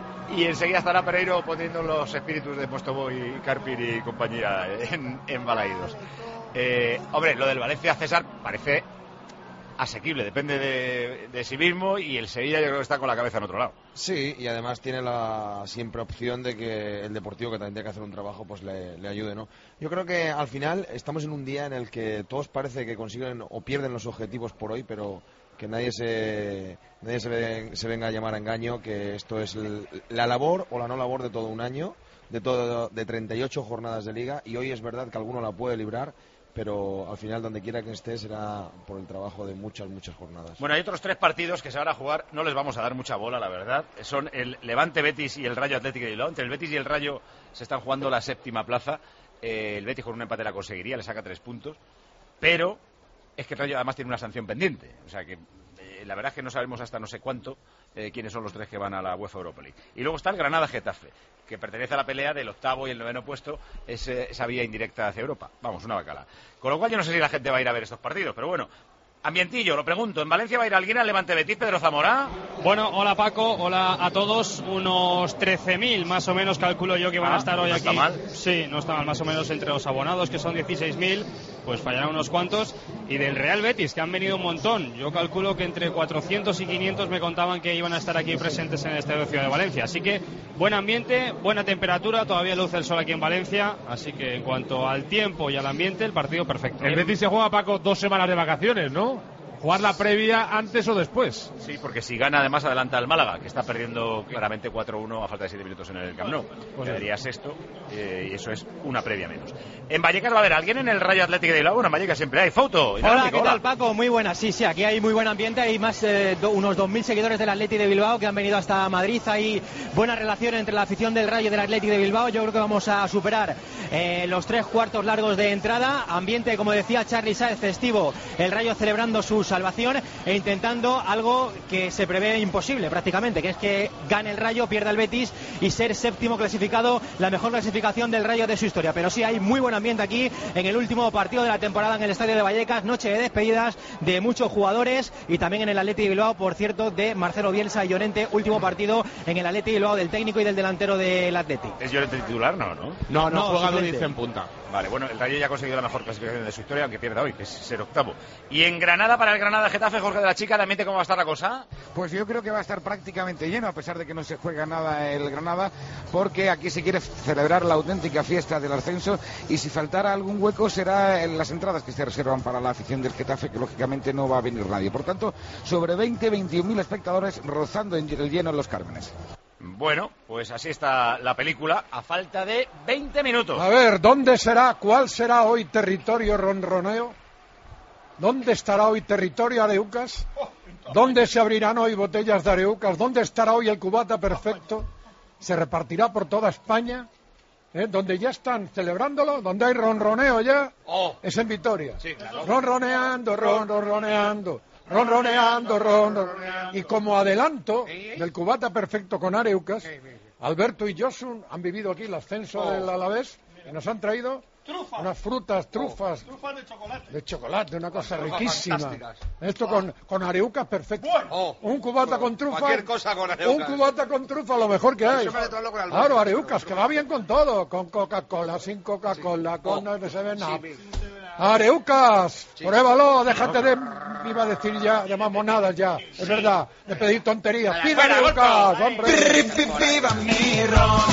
Y enseguida estará Pereiro poniendo los espíritus de Postobón y Carpir y compañía en, en Balaídos. Eh, hombre, lo del Valencia, César, parece asequible, depende de, de sí mismo, y el Sevilla yo creo que está con la cabeza en otro lado. Sí, y además tiene la siempre opción de que el Deportivo, que también tiene que hacer un trabajo, pues le, le ayude, ¿no? Yo creo que al final estamos en un día en el que todos parece que consiguen o pierden los objetivos por hoy, pero que nadie se nadie se, ve, se venga a llamar a engaño, que esto es el, la labor o la no labor de todo un año, de todo de treinta y ocho jornadas de liga, y hoy es verdad que alguno la puede librar, pero al final donde quiera que esté será por el trabajo de muchas, muchas jornadas. Bueno, hay otros tres partidos que se van a jugar, no les vamos a dar mucha bola, la verdad. Son el Levante Betis y el Rayo Atlético de Bilbao. Entre el Betis y el Rayo se están jugando la séptima plaza. Eh, el Betis con un empate la conseguiría, le saca tres puntos, pero es que el Rayo además tiene una sanción pendiente, o sea que eh, la verdad es que no sabemos hasta no sé cuánto eh, quiénes son los tres que van a la UEFA Europa League. Y luego está el Granada Getafe, que pertenece a la pelea del octavo y el noveno puesto, ese, esa vía indirecta hacia Europa. Vamos, una bacala. Con lo cual yo no sé si la gente va a ir a ver estos partidos, pero bueno. Ambientillo, lo pregunto, ¿en Valencia va a ir alguien al Levante Betis, Pedro Zamora? Bueno, hola Paco, hola a todos, unos trece mil más o menos calculo yo que van ah, a estar hoy no aquí. Está mal. Sí, no está mal, más o menos entre los abonados, que son dieciséis mil, pues fallarán unos cuantos, y del Real Betis, que han venido un montón. Yo calculo que entre cuatrocientos y quinientos me contaban que iban a estar aquí presentes en el Estadio Ciudad de Valencia, así que buen ambiente, buena temperatura, todavía luce el sol aquí en Valencia, así que en cuanto al tiempo y al ambiente, el partido perfecto. El Betis se juega, Paco, dos semanas de vacaciones, ¿no? Jugar la previa antes o después. Sí, porque si gana además adelanta al Málaga, que está perdiendo claramente cuatro uno a falta de siete minutos en el Camp Nou. Pues quedaría sexto eh, y eso es una previa menos. En Vallecas va a haber alguien en el Rayo Atlético de Bilbao. Bueno, en Vallecas siempre hay. Foto. Hola, ¿qué tal, Paco? Muy buena. Sí, sí, aquí hay muy buen ambiente. Hay más eh, do, unos dos mil seguidores del Atlético de Bilbao que han venido hasta Madrid. Hay buena relación entre la afición del Rayo y del Atlético de Bilbao. Yo creo que vamos a superar eh, los tres cuartos largos de entrada. Ambiente, como decía Charly Sáez, festivo. El Rayo celebrando su salvación e intentando algo que se prevé imposible prácticamente, que es que gane el Rayo, pierda el Betis y ser séptimo clasificado, la mejor clasificación del Rayo de su historia. Pero sí hay muy buen ambiente aquí en el último partido de la temporada en el Estadio de Vallecas, noche de despedidas de muchos jugadores, y también en el Athletic de Bilbao, por cierto, de Marcelo Bielsa y Llorente, último partido en el Athletic de Bilbao del técnico y del delantero del Athletic. ¿Es Llorente titular? No, ¿no? No, no, no juega suplente. Luis en punta. Vale, bueno, el Rayo ya ha conseguido la mejor clasificación de su historia, aunque pierda hoy, que es ser octavo. Y en Granada, para el Granada Getafe, Jorge de la Chica, ¿también cómo va a estar la cosa? Pues yo creo que va a estar prácticamente lleno, a pesar de que no se juega nada el Granada, porque aquí se quiere celebrar la auténtica fiesta del ascenso, y si faltara algún hueco será en las entradas que se reservan para la afición del Getafe, que lógicamente no va a venir nadie. Por tanto, sobre veinte, veintiún mil espectadores rozando en el lleno en los Cármenes. Bueno, pues así está la película, a falta de veinte minutos. A ver, ¿dónde será, cuál será hoy territorio ronroneo? ¿Dónde estará hoy territorio Areucas? ¿Dónde se abrirán hoy botellas de Areucas? ¿Dónde estará hoy el cubata perfecto? ¿Se repartirá por toda España? ¿Eh? ¿Donde ya están celebrándolo? ¿Donde hay ronroneo ya? Oh. Es en Vitoria. Sí, claro. Ronroneando, ronroneando. Ronroneando, ronroneando. Y como adelanto del cubata perfecto con Areucas, Alberto y Josun han vivido aquí el ascenso oh. del Alavés y nos han traído trufas. Unas frutas, trufas. Oh. Trufas de chocolate. De chocolate, una cosa trufas riquísima. Esto con, con Areucas perfecto. Bueno. Oh. Un cubata con trufa. Cualquier cosa con Areucas. Un cubata con trufa, lo mejor que hay. Claro, Areucas, que va bien con todo. Con Coca-Cola, sin Coca-Cola, sí. con oh. Seven Up. Sí, Areucas, sí. Pruébalo, déjate de, iba a decir ya, de mamonadas ya, es sí. verdad, de pedir tonterías. ¡Pida Areucas, hombre! ¡Viva mi ron!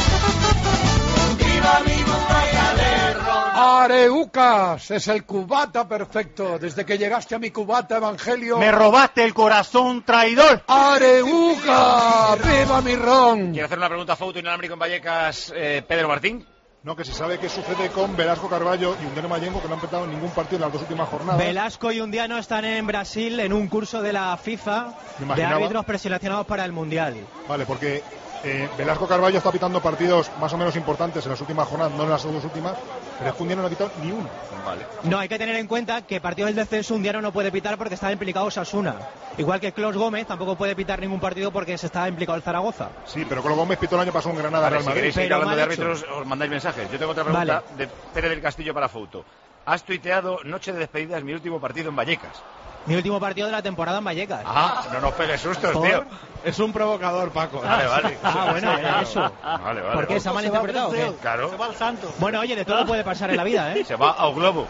¡Viva mi botella de ron! Areucas es el cubata perfecto. Desde que llegaste a mi cubata, Evangelio, me robaste el corazón, traidor. Areucas, viva mi ron. Quiero hacer una pregunta a Fouto inalámbrico en Vallecas, eh, Pedro Martín. No, que se sabe qué sucede con Velasco Carballo y Undiano Mayengo, que no han empezado en ningún partido en las dos últimas jornadas. Velasco y Undiano están en Brasil en un curso de la FIFA de árbitros preseleccionados para el Mundial. Vale, porque eh, Velasco Carballo está pitando partidos más o menos importantes en las últimas jornadas, no en las dos últimas, pero es que Undiano no ha pitado ni uno. Vale. No, hay que tener en cuenta que partidos del descenso Undiano no puede pitar porque está implicado Osasuna. Igual que Clos Gómez tampoco puede pitar ningún partido porque se está implicado el Zaragoza. Sí, pero Clos Gómez pitó el año pasado en Granada, vale, Real Madrid. Si queréis seguir Pero hablando de mal hecho. árbitros, os mandáis mensajes. Yo tengo otra pregunta Vale. de Pérez del Castillo para Fouto. Has tuiteado, noche de despedidas, mi último partido en Vallecas. Mi último partido de la temporada en Vallecas. Ah, no nos pegues sustos, ¿Por? tío. Es un provocador, Paco. Vale, vale. Ah, bueno, era eso. Vale, vale. ¿Por qué? ¿Se ha malinterpretado o qué? Claro. Se va al santo. Bueno, oye, de todo puede pasar en la vida, ¿eh? Se va a un globo.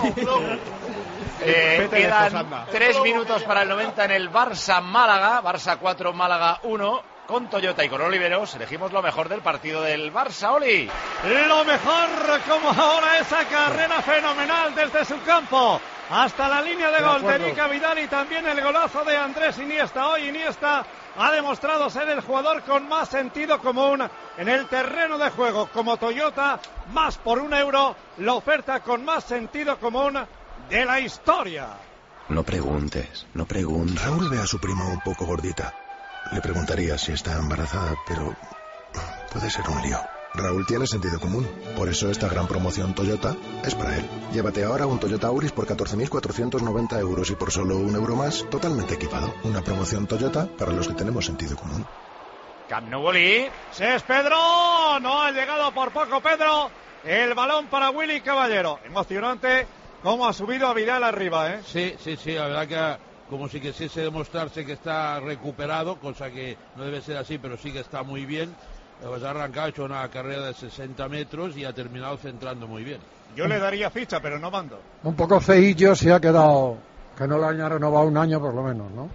Eh, Vete lejos, quedan anda. tres minutos para el noventa en el Barça-Málaga. Barça cuatro, Málaga uno. Con Toyota y con Oliveros elegimos lo mejor del partido del Barça, Oli. Lo mejor, como ahora, esa carrera fenomenal desde su campo hasta la línea de De gol de acuerdo. Nica Vidal y también el golazo de Andrés Iniesta. Hoy Iniesta ha demostrado ser el jugador con más sentido común en el terreno de juego. Como Toyota, más por un euro, la oferta con más sentido común de la historia. No preguntes, no preguntes. Raúl ve a su prima un poco gordita. Le preguntaría si está embarazada, pero puede ser un lío. Raúl tiene sentido común, por eso esta gran promoción Toyota es para él. Llévate ahora un Toyota Auris por catorce mil cuatrocientos noventa euros y por solo un euro más, totalmente equipado. Una promoción Toyota para los que tenemos sentido común. Camp Nou, Oli. Se es Pedro, no ha llegado por poco Pedro. El balón para Willy Caballero. Emocionante cómo ha subido a Vidal arriba, ¿eh? Sí, sí, sí, la verdad que como si quisiese demostrarse que está recuperado, cosa que no debe ser así, pero sí que está muy bien. Pues ha arrancado, ha hecho una carrera de sesenta metros y ha terminado centrando muy bien. Yo le daría ficha, pero no mando. Un poco feillo se ha quedado, que no le han renovado un año por lo menos, ¿no?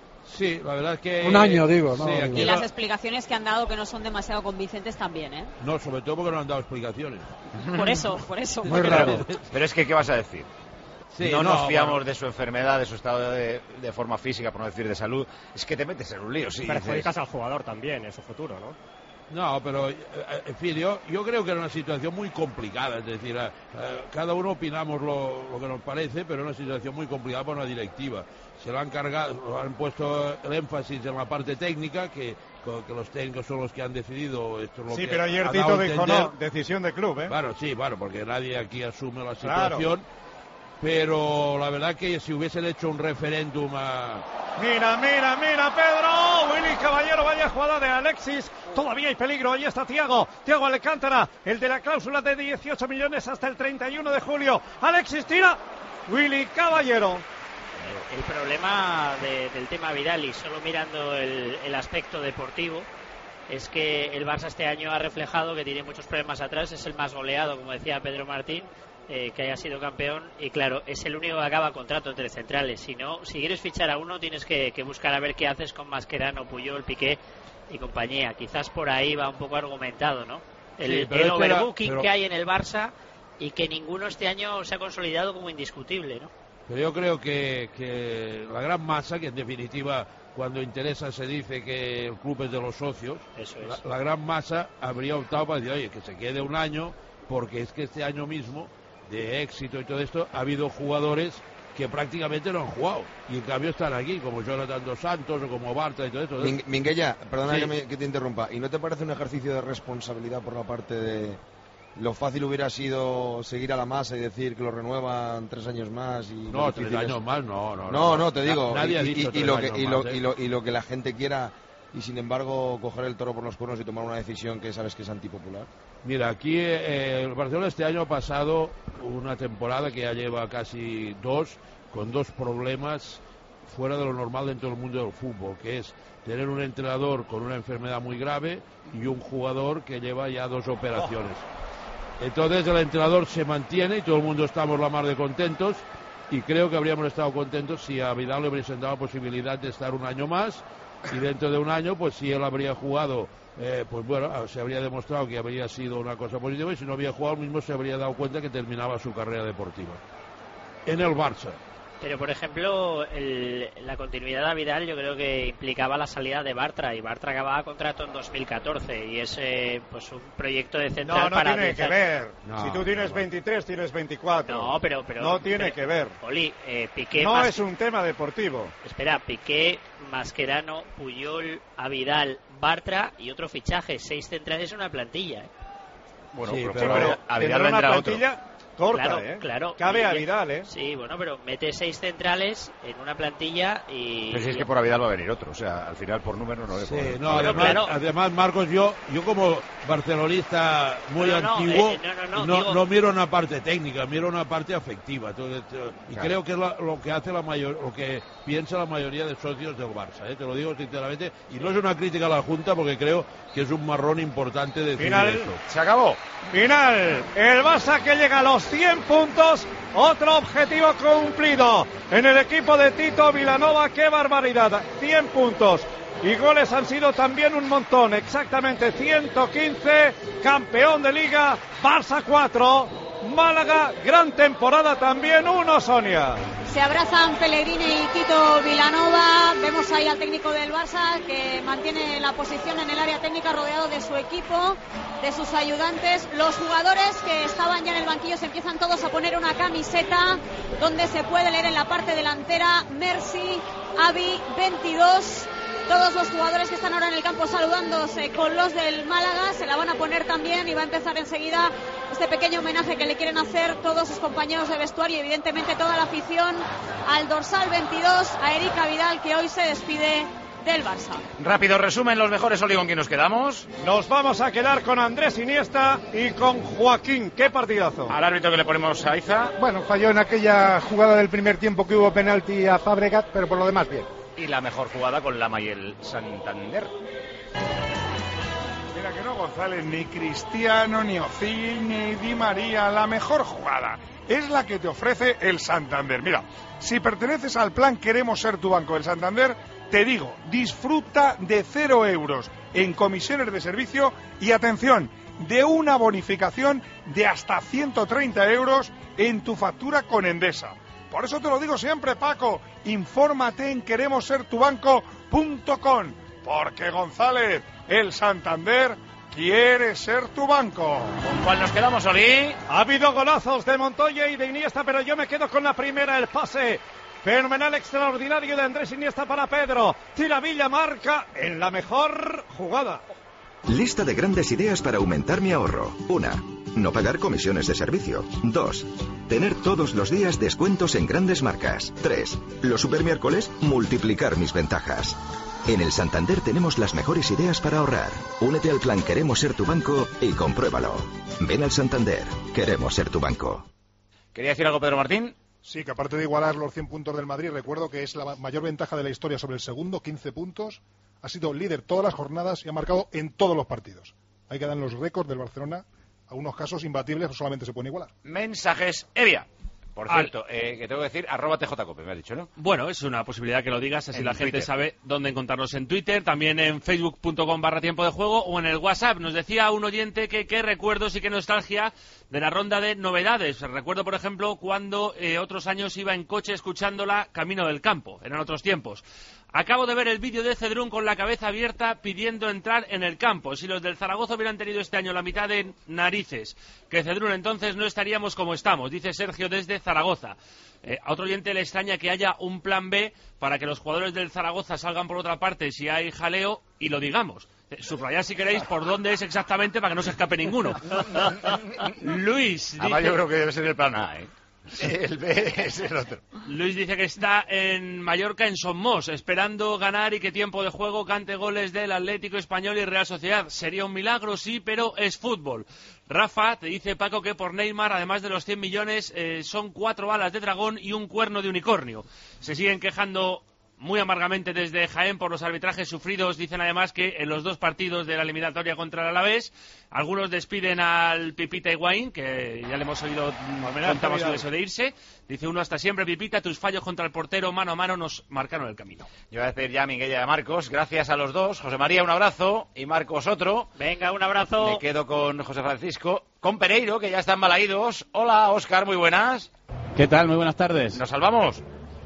Sí, la verdad es que... Un año, digo, ¿no? Sí, aquí Y no- las explicaciones que han dado que no son demasiado convincentes también, ¿eh? No, sobre todo porque no han dado explicaciones. Por eso, por eso. Muy raro. Pero es que, ¿qué vas a decir? Sí, no, no, nos fiamos bueno. de su enfermedad, de su estado de, de forma física, por no decir de salud. Es que te metes en un lío, sí. Perjudicas al jugador también en su futuro, ¿no? No, pero, eh, en fin, yo, yo creo que era una situación muy complicada, es decir, eh, eh, cada uno opinamos lo, lo que nos parece, pero una situación muy complicada para una directiva. Se lo han cargado, lo han puesto el énfasis en la parte técnica, que, que los técnicos son los que han decidido esto es lo Sí, que pero ayer ha Tito dado a dijo entender. no, decisión de club, ¿eh? Claro, sí, bueno, porque nadie aquí asume la Claro. situación, pero la verdad que si hubiesen hecho un referéndum a... Mira, mira, mira, Pedro. Willy Caballero, vaya jugada de Alexis. Todavía hay peligro. Ahí está Thiago. Thiago Alcántara, el de la cláusula de dieciocho millones hasta el treinta y uno de julio. Alexis tira. Willy Caballero. El problema de- del tema Vidal, y solo mirando el, el aspecto deportivo, es que el Barça este año ha reflejado que tiene muchos problemas atrás. Es el más goleado, como decía Pedro Martín, eh, que haya sido campeón, y claro, es el único que acaba contrato entre centrales. Si no, si quieres fichar a uno, tienes que, que buscar a ver qué haces con Mascherano, Puyol, Piqué y compañía. Quizás por ahí va un poco argumentado, ¿no? El, Sí, pero el este era- overbooking pero- que hay en el Barça, y que ninguno este año se ha consolidado como indiscutible, ¿no? Pero yo creo que, que la gran masa, que en definitiva cuando interesa se dice que el club es de los socios, Eso la, es. la gran masa habría optado para decir, oye, que se quede un año, porque es que este año mismo, de éxito y todo esto, ha habido jugadores que prácticamente no han jugado, y en cambio están aquí, como Jonathan Dos Santos o como Bartra y todo esto. Min- Minguella, perdona Sí. que, me- que te interrumpa. ¿Y no te parece un ejercicio de responsabilidad por la parte de... Lo fácil hubiera sido seguir a la masa y decir que lo renuevan tres años más y... No, lo tres difícil es- años más, no, no. No, no, te digo. Nadie y, ha y- dicho y tres lo que, años y, lo, más, ¿eh? y, lo, y lo que la gente quiera, y sin embargo coger el toro por los cuernos y tomar una decisión que sabes que es antipopular. Mira, aquí eh, el Barcelona este año ha pasado una temporada que ya lleva casi dos, con dos problemas fuera de lo normal dentro del mundo del fútbol, que es tener un entrenador con una enfermedad muy grave y un jugador que lleva ya dos operaciones. Entonces el entrenador se mantiene y todo el mundo estamos la mar de contentos, y creo que habríamos estado contentos si a Vidal le hubiesen dado posibilidad de estar un año más, y dentro de un año, pues si él habría jugado, eh, pues bueno, se habría demostrado que habría sido una cosa positiva, y si no había jugado mismo se habría dado cuenta que terminaba su carrera deportiva. En el Barça. Pero, por ejemplo, el, la continuidad de Vidal yo creo que implicaba la salida de Bartra, y Bartra acababa contrato en dos mil catorce, y es eh, pues un proyecto de central No, no para... tiene que años. ver. No, si tú tienes veintitrés, tienes veinticuatro. No, pero... pero no tiene pero, que ver. Oli, eh, Piqué... No más... es un tema deportivo. Espera, Piqué, Mascherano, Puyol, Avidal, Bartra y otro fichaje. Seis centrales en una plantilla. ¿eh? Bueno, sí, pero, pero, pero Avidal una vendrá plantilla otro. Corta, claro, ¿eh? Claro. Cabe y, a Vidal, ¿eh? Sí, bueno, pero mete seis centrales en una plantilla y... Pero si es que por Avidal va a venir otro, o sea, al final por número no le Sí, puedo- no, además, claro. además, Marcos, yo, yo como barcelonista muy No, no, antiguo, eh, no, no, no, no, digo- no miro una parte técnica, miro una parte afectiva. Entonces, eh, y Claro. creo que es la- lo que hace la mayor, lo que piensa la mayoría de socios del Barça, ¿eh? Te lo digo sinceramente, y no es una crítica a la Junta, porque creo que es un marrón importante decir Final. esto. Se acabó. Final. El Barça que llega a los cien puntos. Otro objetivo cumplido en el equipo de Tito Vilanova. ¡Qué barbaridad! cien puntos. Y goles han sido también un montón. Exactamente ciento quince. Campeón de Liga. Barça cuatro. Málaga. Gran temporada también. uno, Sonia. Se abrazan Pellegrini y Tito Vilanova. Vemos ahí al técnico del Barça que mantiene la posición en el área técnica rodeado de su equipo, de sus ayudantes. Los jugadores que estaban ya en el banquillo se empiezan todos a poner una camiseta donde se puede leer en la parte delantera Mercy, Avi, veintidós. Todos los jugadores que están ahora en el campo saludándose con los del Málaga se la van a poner también, y va a empezar enseguida este pequeño homenaje que le quieren hacer todos sus compañeros de vestuario y evidentemente toda la afición al dorsal veintidós, a Erika Vidal, que hoy se despide del Barça. Rápido resumen, los mejores, Oli, ¿con quién nos quedamos? Nos vamos a quedar con Andrés Iniesta y con Joaquín. ¡Qué partidazo! Al árbitro que le ponemos a Iza. Bueno, falló en aquella jugada del primer tiempo que hubo penalti a Fabregat, pero por lo demás bien. Y la mejor jugada con Lama y el Santander. Mira que no, González, ni Cristiano, ni Ozil, ni Di María. La mejor jugada es la que te ofrece el Santander. Mira, si perteneces al plan Queremos Ser Tu Banco del Santander, te digo, disfruta de cero euros en comisiones de servicio y, atención, de una bonificación de hasta ciento treinta euros en tu factura con Endesa. Por eso te lo digo siempre, Paco, infórmate en queremos ser tu banco punto com, porque González, el Santander, quiere ser tu banco. ¿Con cuál nos quedamos, Oli? Ha habido golazos de Montoya y de Iniesta, pero yo me quedo con la primera, el pase fenomenal, extraordinario de Andrés Iniesta para Pedro. Tiravilla marca en la mejor jugada. Lista de grandes ideas para aumentar mi ahorro. Una, no pagar comisiones de servicio. Dos, tener todos los días descuentos en grandes marcas. Tres, los supermiércoles, multiplicar mis ventajas. En el Santander tenemos las mejores ideas para ahorrar. Únete al plan Queremos Ser Tu Banco y compruébalo. Ven al Santander. Queremos ser tu banco. ¿Quería decir algo, Pedro Martín? Sí, que aparte de igualar los cien puntos del Madrid, recuerdo que es la mayor ventaja de la historia sobre el segundo, quince puntos. Ha sido líder todas las jornadas y ha marcado en todos los partidos. Ahí quedan los récords del Barcelona. Algunos casos imbatibles solamente se pueden igualar. Mensajes, Evia. Por Al- cierto, eh, que tengo que decir, arroba T J Cope, me ha dicho, ¿no? Bueno, es una posibilidad que lo digas, así En la gente Twitter. sabe dónde encontrarnos en Twitter, también en facebook punto com barra tiempo de juego o en el WhatsApp. Nos decía un oyente que qué recuerdos y qué nostalgia de la ronda de novedades. Recuerdo, por ejemplo, cuando eh, otros años iba en coche escuchándola camino del campo, eran otros tiempos. Acabo de ver el vídeo de Cedrún con la cabeza abierta pidiendo entrar en el campo. Si los del Zaragoza hubieran tenido este año la mitad de narices que Cedrún, entonces no estaríamos como estamos, dice Sergio desde Zaragoza. Eh, a otro oyente le extraña que haya un plan B para que los jugadores del Zaragoza salgan por otra parte si hay jaleo y lo digamos. Eh, subrayad si queréis por dónde es exactamente para que no se escape ninguno. Luis dice... Además, yo creo que debe ser el plan A, ¿eh? El B es el otro. Luis dice que está en Mallorca, en Somos, esperando ganar y que tiempo de juego cante goles del Atlético Español y Real Sociedad. Sería un milagro, sí, pero es fútbol. Rafa, te dice Paco que por Neymar, además de los cien millones, eh, son cuatro alas de dragón y un cuerno de unicornio. Se siguen quejando muy amargamente desde Jaén por los arbitrajes sufridos. Dicen además que en los dos partidos de la eliminatoria contra el Alavés, algunos despiden al Pipita Higuaín, que ya le hemos oído, contamos sobre eso de irse. Dice uno, hasta siempre Pipita, tus fallos contra el portero mano a mano nos marcaron el camino. Yo voy a decir ya a Miguel y a Marcos, gracias a los dos. José María, un abrazo, y Marcos otro. Venga, un abrazo. Me quedo con José Francisco, con Pereiro, que ya están Balaídos. Hola, Óscar, muy buenas. ¿Qué tal? Muy buenas tardes. ¿Nos salvamos?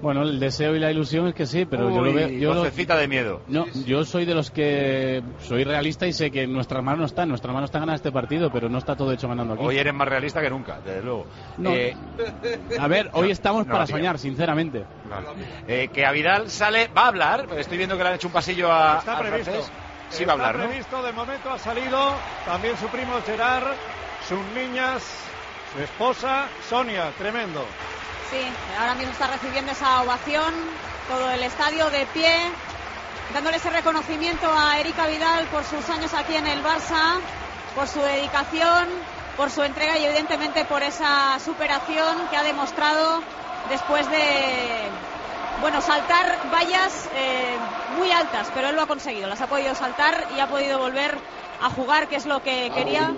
Bueno, el deseo y la ilusión es que sí, pero Uy, yo lo veo... Yo vocecita lo, de miedo. No, yo soy de los que soy realista y sé que en nuestras manos no está, en nuestras manos está ganar este partido, pero no está todo hecho ganando aquí. Hoy eres más realista que nunca, desde luego. No. Eh, a ver, hoy estamos no, para tío. soñar, sinceramente. Vale. Eh, que a Vidal sale, va a hablar, estoy viendo que le han hecho un pasillo a, Está al previsto. francés. Sí va a hablar, Está ¿no? previsto, de momento ha salido también su primo Gerard, sus niñas, su esposa Sonia, tremendo. Sí, ahora mismo está recibiendo esa ovación, todo el estadio de pie, dándole ese reconocimiento a Erika Vidal por sus años aquí en el Barça, por su dedicación, por su entrega y evidentemente por esa superación que ha demostrado después de, bueno, saltar vallas eh, muy altas, pero él lo ha conseguido, las ha podido saltar y ha podido volver a jugar, que es lo que quería.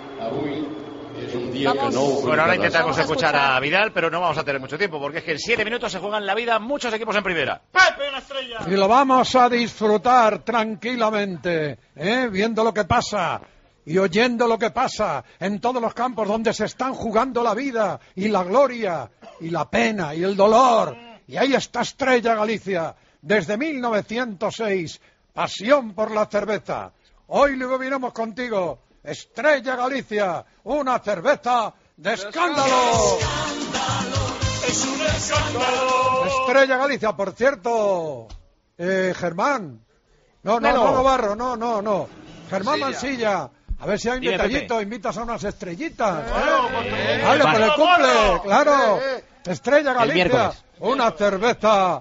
Vamos. Bueno, ahora intentamos Vamos a escuchar escuchar. a Vidal, pero no vamos a tener mucho tiempo, porque es que en siete minutos se juegan la vida muchos equipos en primera. Y lo vamos a disfrutar tranquilamente, ¿eh? Viendo lo que pasa y oyendo lo que pasa en todos los campos donde se están jugando la vida y la gloria y la pena y el dolor. Y ahí está Estrella Galicia, desde mil novecientos seis, pasión por la cerveza. Hoy luego vinimos contigo, Estrella Galicia, una cerveza de escándalo. Es un escándalo. Estrella Galicia, por cierto, eh, Germán. No, no, Bueno. no, no, Barro, no, no, no. Germán Mansilla. Mansilla, a ver si hay un Dime, detallito, Pepe. invitas a unas estrellitas. Eh, Vale, por el Barro, cumple, Barro. claro. Eh, Estrella El Galicia, miércoles. una cerveza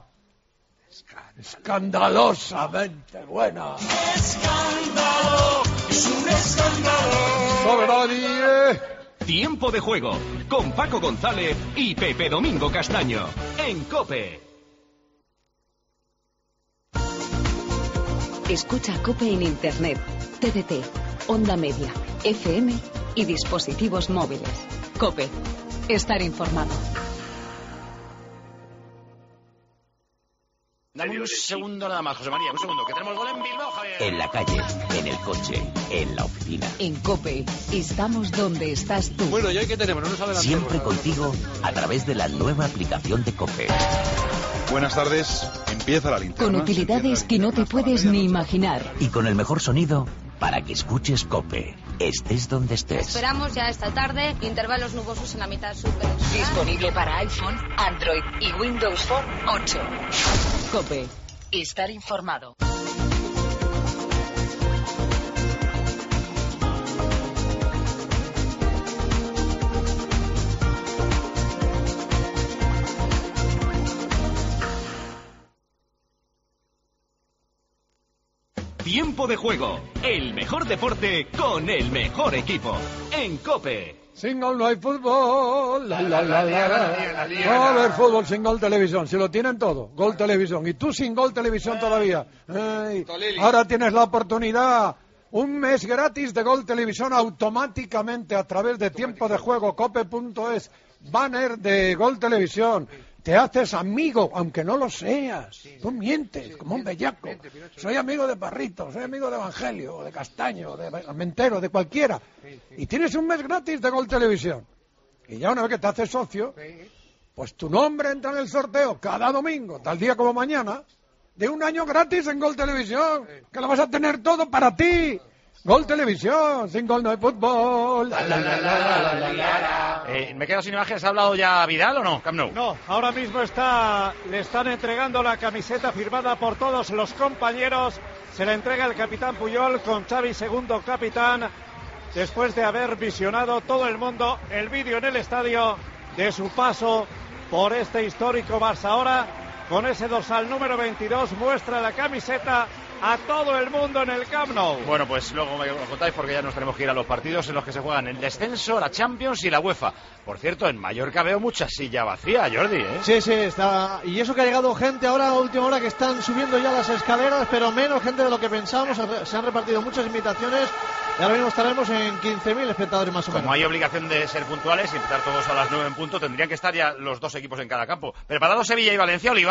escandalosamente buena. Escándalo. Es un escándalo. Sobre nadie. Tiempo de juego con Paco González y Pepe Domingo Castaño en COPE. Escucha COPE en Internet, T D T, Onda Media, F M y dispositivos móviles. COPE. Estar informado. Dale un segundo nada más, José María, un segundo, que tenemos gol en Bilbao, Javier. En la calle, en el coche, en la oficina. En COPE, estamos donde estás tú. Bueno, ¿y hoy qué tenemos? No nos adelantemos. Siempre contigo a través de la nueva aplicación de COPE. Buenas tardes, empieza la linterna. Con utilidades que no te puedes ni imaginar. Y con el mejor sonido para que escuches COPE, estés donde estés. Esperamos ya esta tarde intervalos nubosos en la mitad sur de la ciudad. Disponible para iPhone, Android y Windows Phone ocho. COPE. Estar informado. Tiempo de juego, el mejor deporte con el mejor equipo en COPE. Sin gol no hay fútbol. La, la, la, la, la. No va a haber fútbol sin Gol Televisión. Si lo tienen todo, Gol Televisión. Y tú sin Gol Televisión todavía. Ay, ahora tienes la oportunidad. Un mes gratis de Gol Televisión automáticamente a través de tiempo de juego cope punto es. Banner de Gol Televisión. Te haces amigo, aunque no lo seas. Tú mientes, como un bellaco. Soy amigo de Parrito, soy amigo de Evangelio, de Castaño, de Mentero, de cualquiera. Y tienes un mes gratis de Gol Televisión. Y ya una vez que te haces socio, pues tu nombre entra en el sorteo cada domingo, tal día como mañana, de un año gratis en Gol Televisión. Que lo vas a tener todo para ti. Gol Televisión, sin gol no hay fútbol. La, la, la, la, la, la, la. Eh, me quedo sin imágenes. ¿Ha hablado ya Vidal o no? Camp Nou. No, ahora mismo está, le están entregando la camiseta firmada por todos los compañeros. Se la entrega el capitán Puyol con Xavi, segundo capitán, después de haber visionado todo el mundo el vídeo en el estadio de su paso por este histórico Barça. Ahora, con ese dorsal número veintidós, muestra la camiseta a todo el mundo en el Camp Nou. Bueno, pues luego me lo contáis porque ya nos tenemos que ir a los partidos en los que se juegan el descenso, la Champions y la UEFA. Por cierto, en Mallorca veo mucha silla vacía, Jordi, ¿eh? Sí, sí, está. Y eso que ha llegado gente ahora a última hora que están subiendo ya las escaleras, pero menos gente de lo que pensábamos. Se han repartido muchas invitaciones y ahora mismo estaremos en quince mil espectadores más o menos. Como hay obligación de ser puntuales y empezar todos a las nueve en punto, tendrían que estar ya los dos equipos en cada campo. ¿Preparados Sevilla y Valencia, Oliva?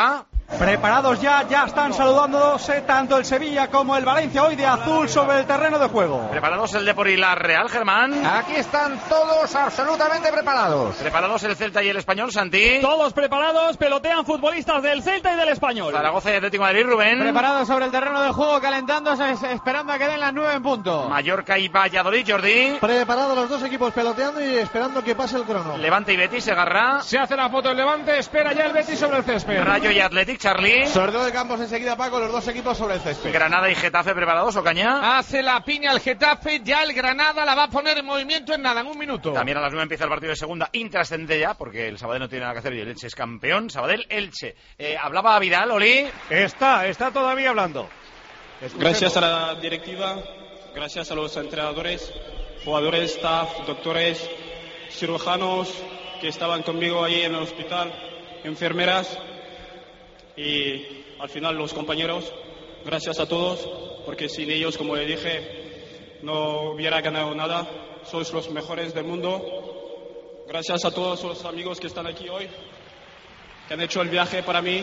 Preparados ya, ya están saludándose tanto el Sevilla como el Valencia, hoy de azul sobre el terreno de juego. ¿Preparados el Depor y la Real, Germán? Aquí están todos absolutamente preparados. ¿Preparados el Celta y el Español, Santi? Todos preparados, pelotean futbolistas del Celta y del Español. Zaragoza y Atlético de Madrid, Rubén. Preparados sobre el terreno de juego, calentándose, esperando a que den las nueve en punto. Mallorca y Valladolid, Jordi. Preparados los dos equipos peloteando y esperando que pase el crono. Levante y Betis, Segarra. Se hace la foto el Levante, espera ya el Betis sobre el césped. Rayo y Athletic, Charlie. Sorteo de campos enseguida, Paco, los dos equipos sobre el césped. Granada y Getafe preparados, Ocaña. Hace la piña el Getafe, ya el Granada la va a poner en movimiento en nada, en un minuto. También a las nueve empieza el partido de segunda, intrascendente ya, porque el Sabadell no tiene nada que hacer y el Elche es campeón. Sabadell-Elche. Eh, hablaba Vidal, Oli. Está, está todavía hablando. Escuchemos. Gracias a la directiva, gracias a los entrenadores, jugadores, staff, doctores, cirujanos que estaban conmigo allí en el hospital, enfermeras y al final los compañeros. Gracias a todos, porque sin ellos, como le dije, no hubiera ganado nada. Sois los mejores del mundo. Gracias a todos los amigos que están aquí hoy, que han hecho el viaje para mí.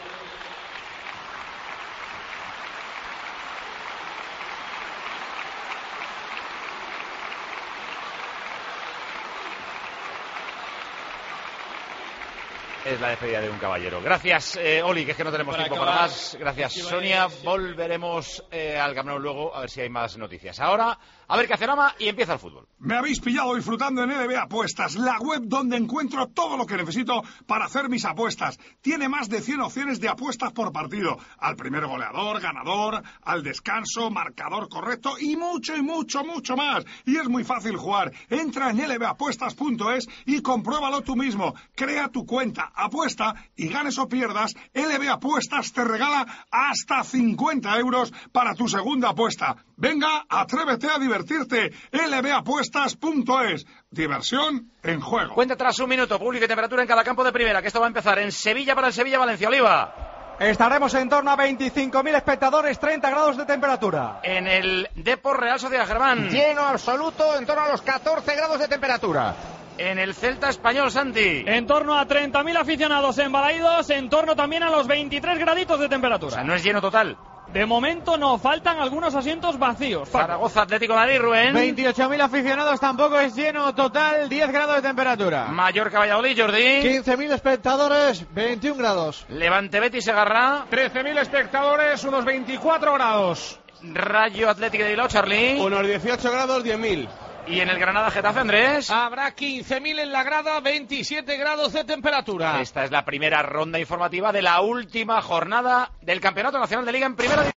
Es la despedida de un caballero. Gracias, eh, Oli, que es que no tenemos para tiempo acabar, para más. Gracias, Sonia. Volveremos eh, al Camp Nou luego a ver si hay más noticias. Ahora, a ver qué hace Rama y empieza el fútbol. Me habéis pillado disfrutando en L B Apuestas, la web donde encuentro todo lo que necesito para hacer mis apuestas. Tiene más de cien opciones de apuestas por partido. Al primer goleador, ganador, al descanso, marcador correcto y mucho y mucho, mucho más. Y es muy fácil jugar. Entra en L B apuestas punto es y compruébalo tú mismo. Crea tu cuenta. Apuesta y ganes o pierdas, L B Apuestas te regala hasta cincuenta euros para tu segunda apuesta. Venga, atrévete a divertirte. L B apuestas punto es. Diversión en juego. Cuenta tras un minuto, público y temperatura en cada campo de primera, que esto va a empezar en Sevilla para el Sevilla-Valencia. Oliva. Estaremos en torno a veinticinco mil espectadores, treinta grados de temperatura. En el Depor Real Sociedad, Germán. Lleno absoluto, en torno a los catorce grados de temperatura. En el Celta Español, Santi. En torno a treinta mil aficionados en Balaídos, en torno también a los veintitrés graditos de temperatura. O sea, no es lleno total. De momento no, faltan algunos asientos vacíos. Zaragoza Atlético de Madrid, Rubén. veintiocho mil aficionados, tampoco es lleno total, diez grados de temperatura. Mallorca Valladolid, Jordi. quince mil espectadores, veintiún grados. Levante Betis, Segarra. trece mil espectadores, unos veinticuatro grados. Rayo Atlético de Bilbao, Charlie. Unos dieciocho grados, diez mil. Y en el Granada Getafe, Andrés. Habrá quince mil en la grada, veintisiete grados de temperatura. Esta es la primera ronda informativa de la última jornada del Campeonato Nacional de Liga en Primera División.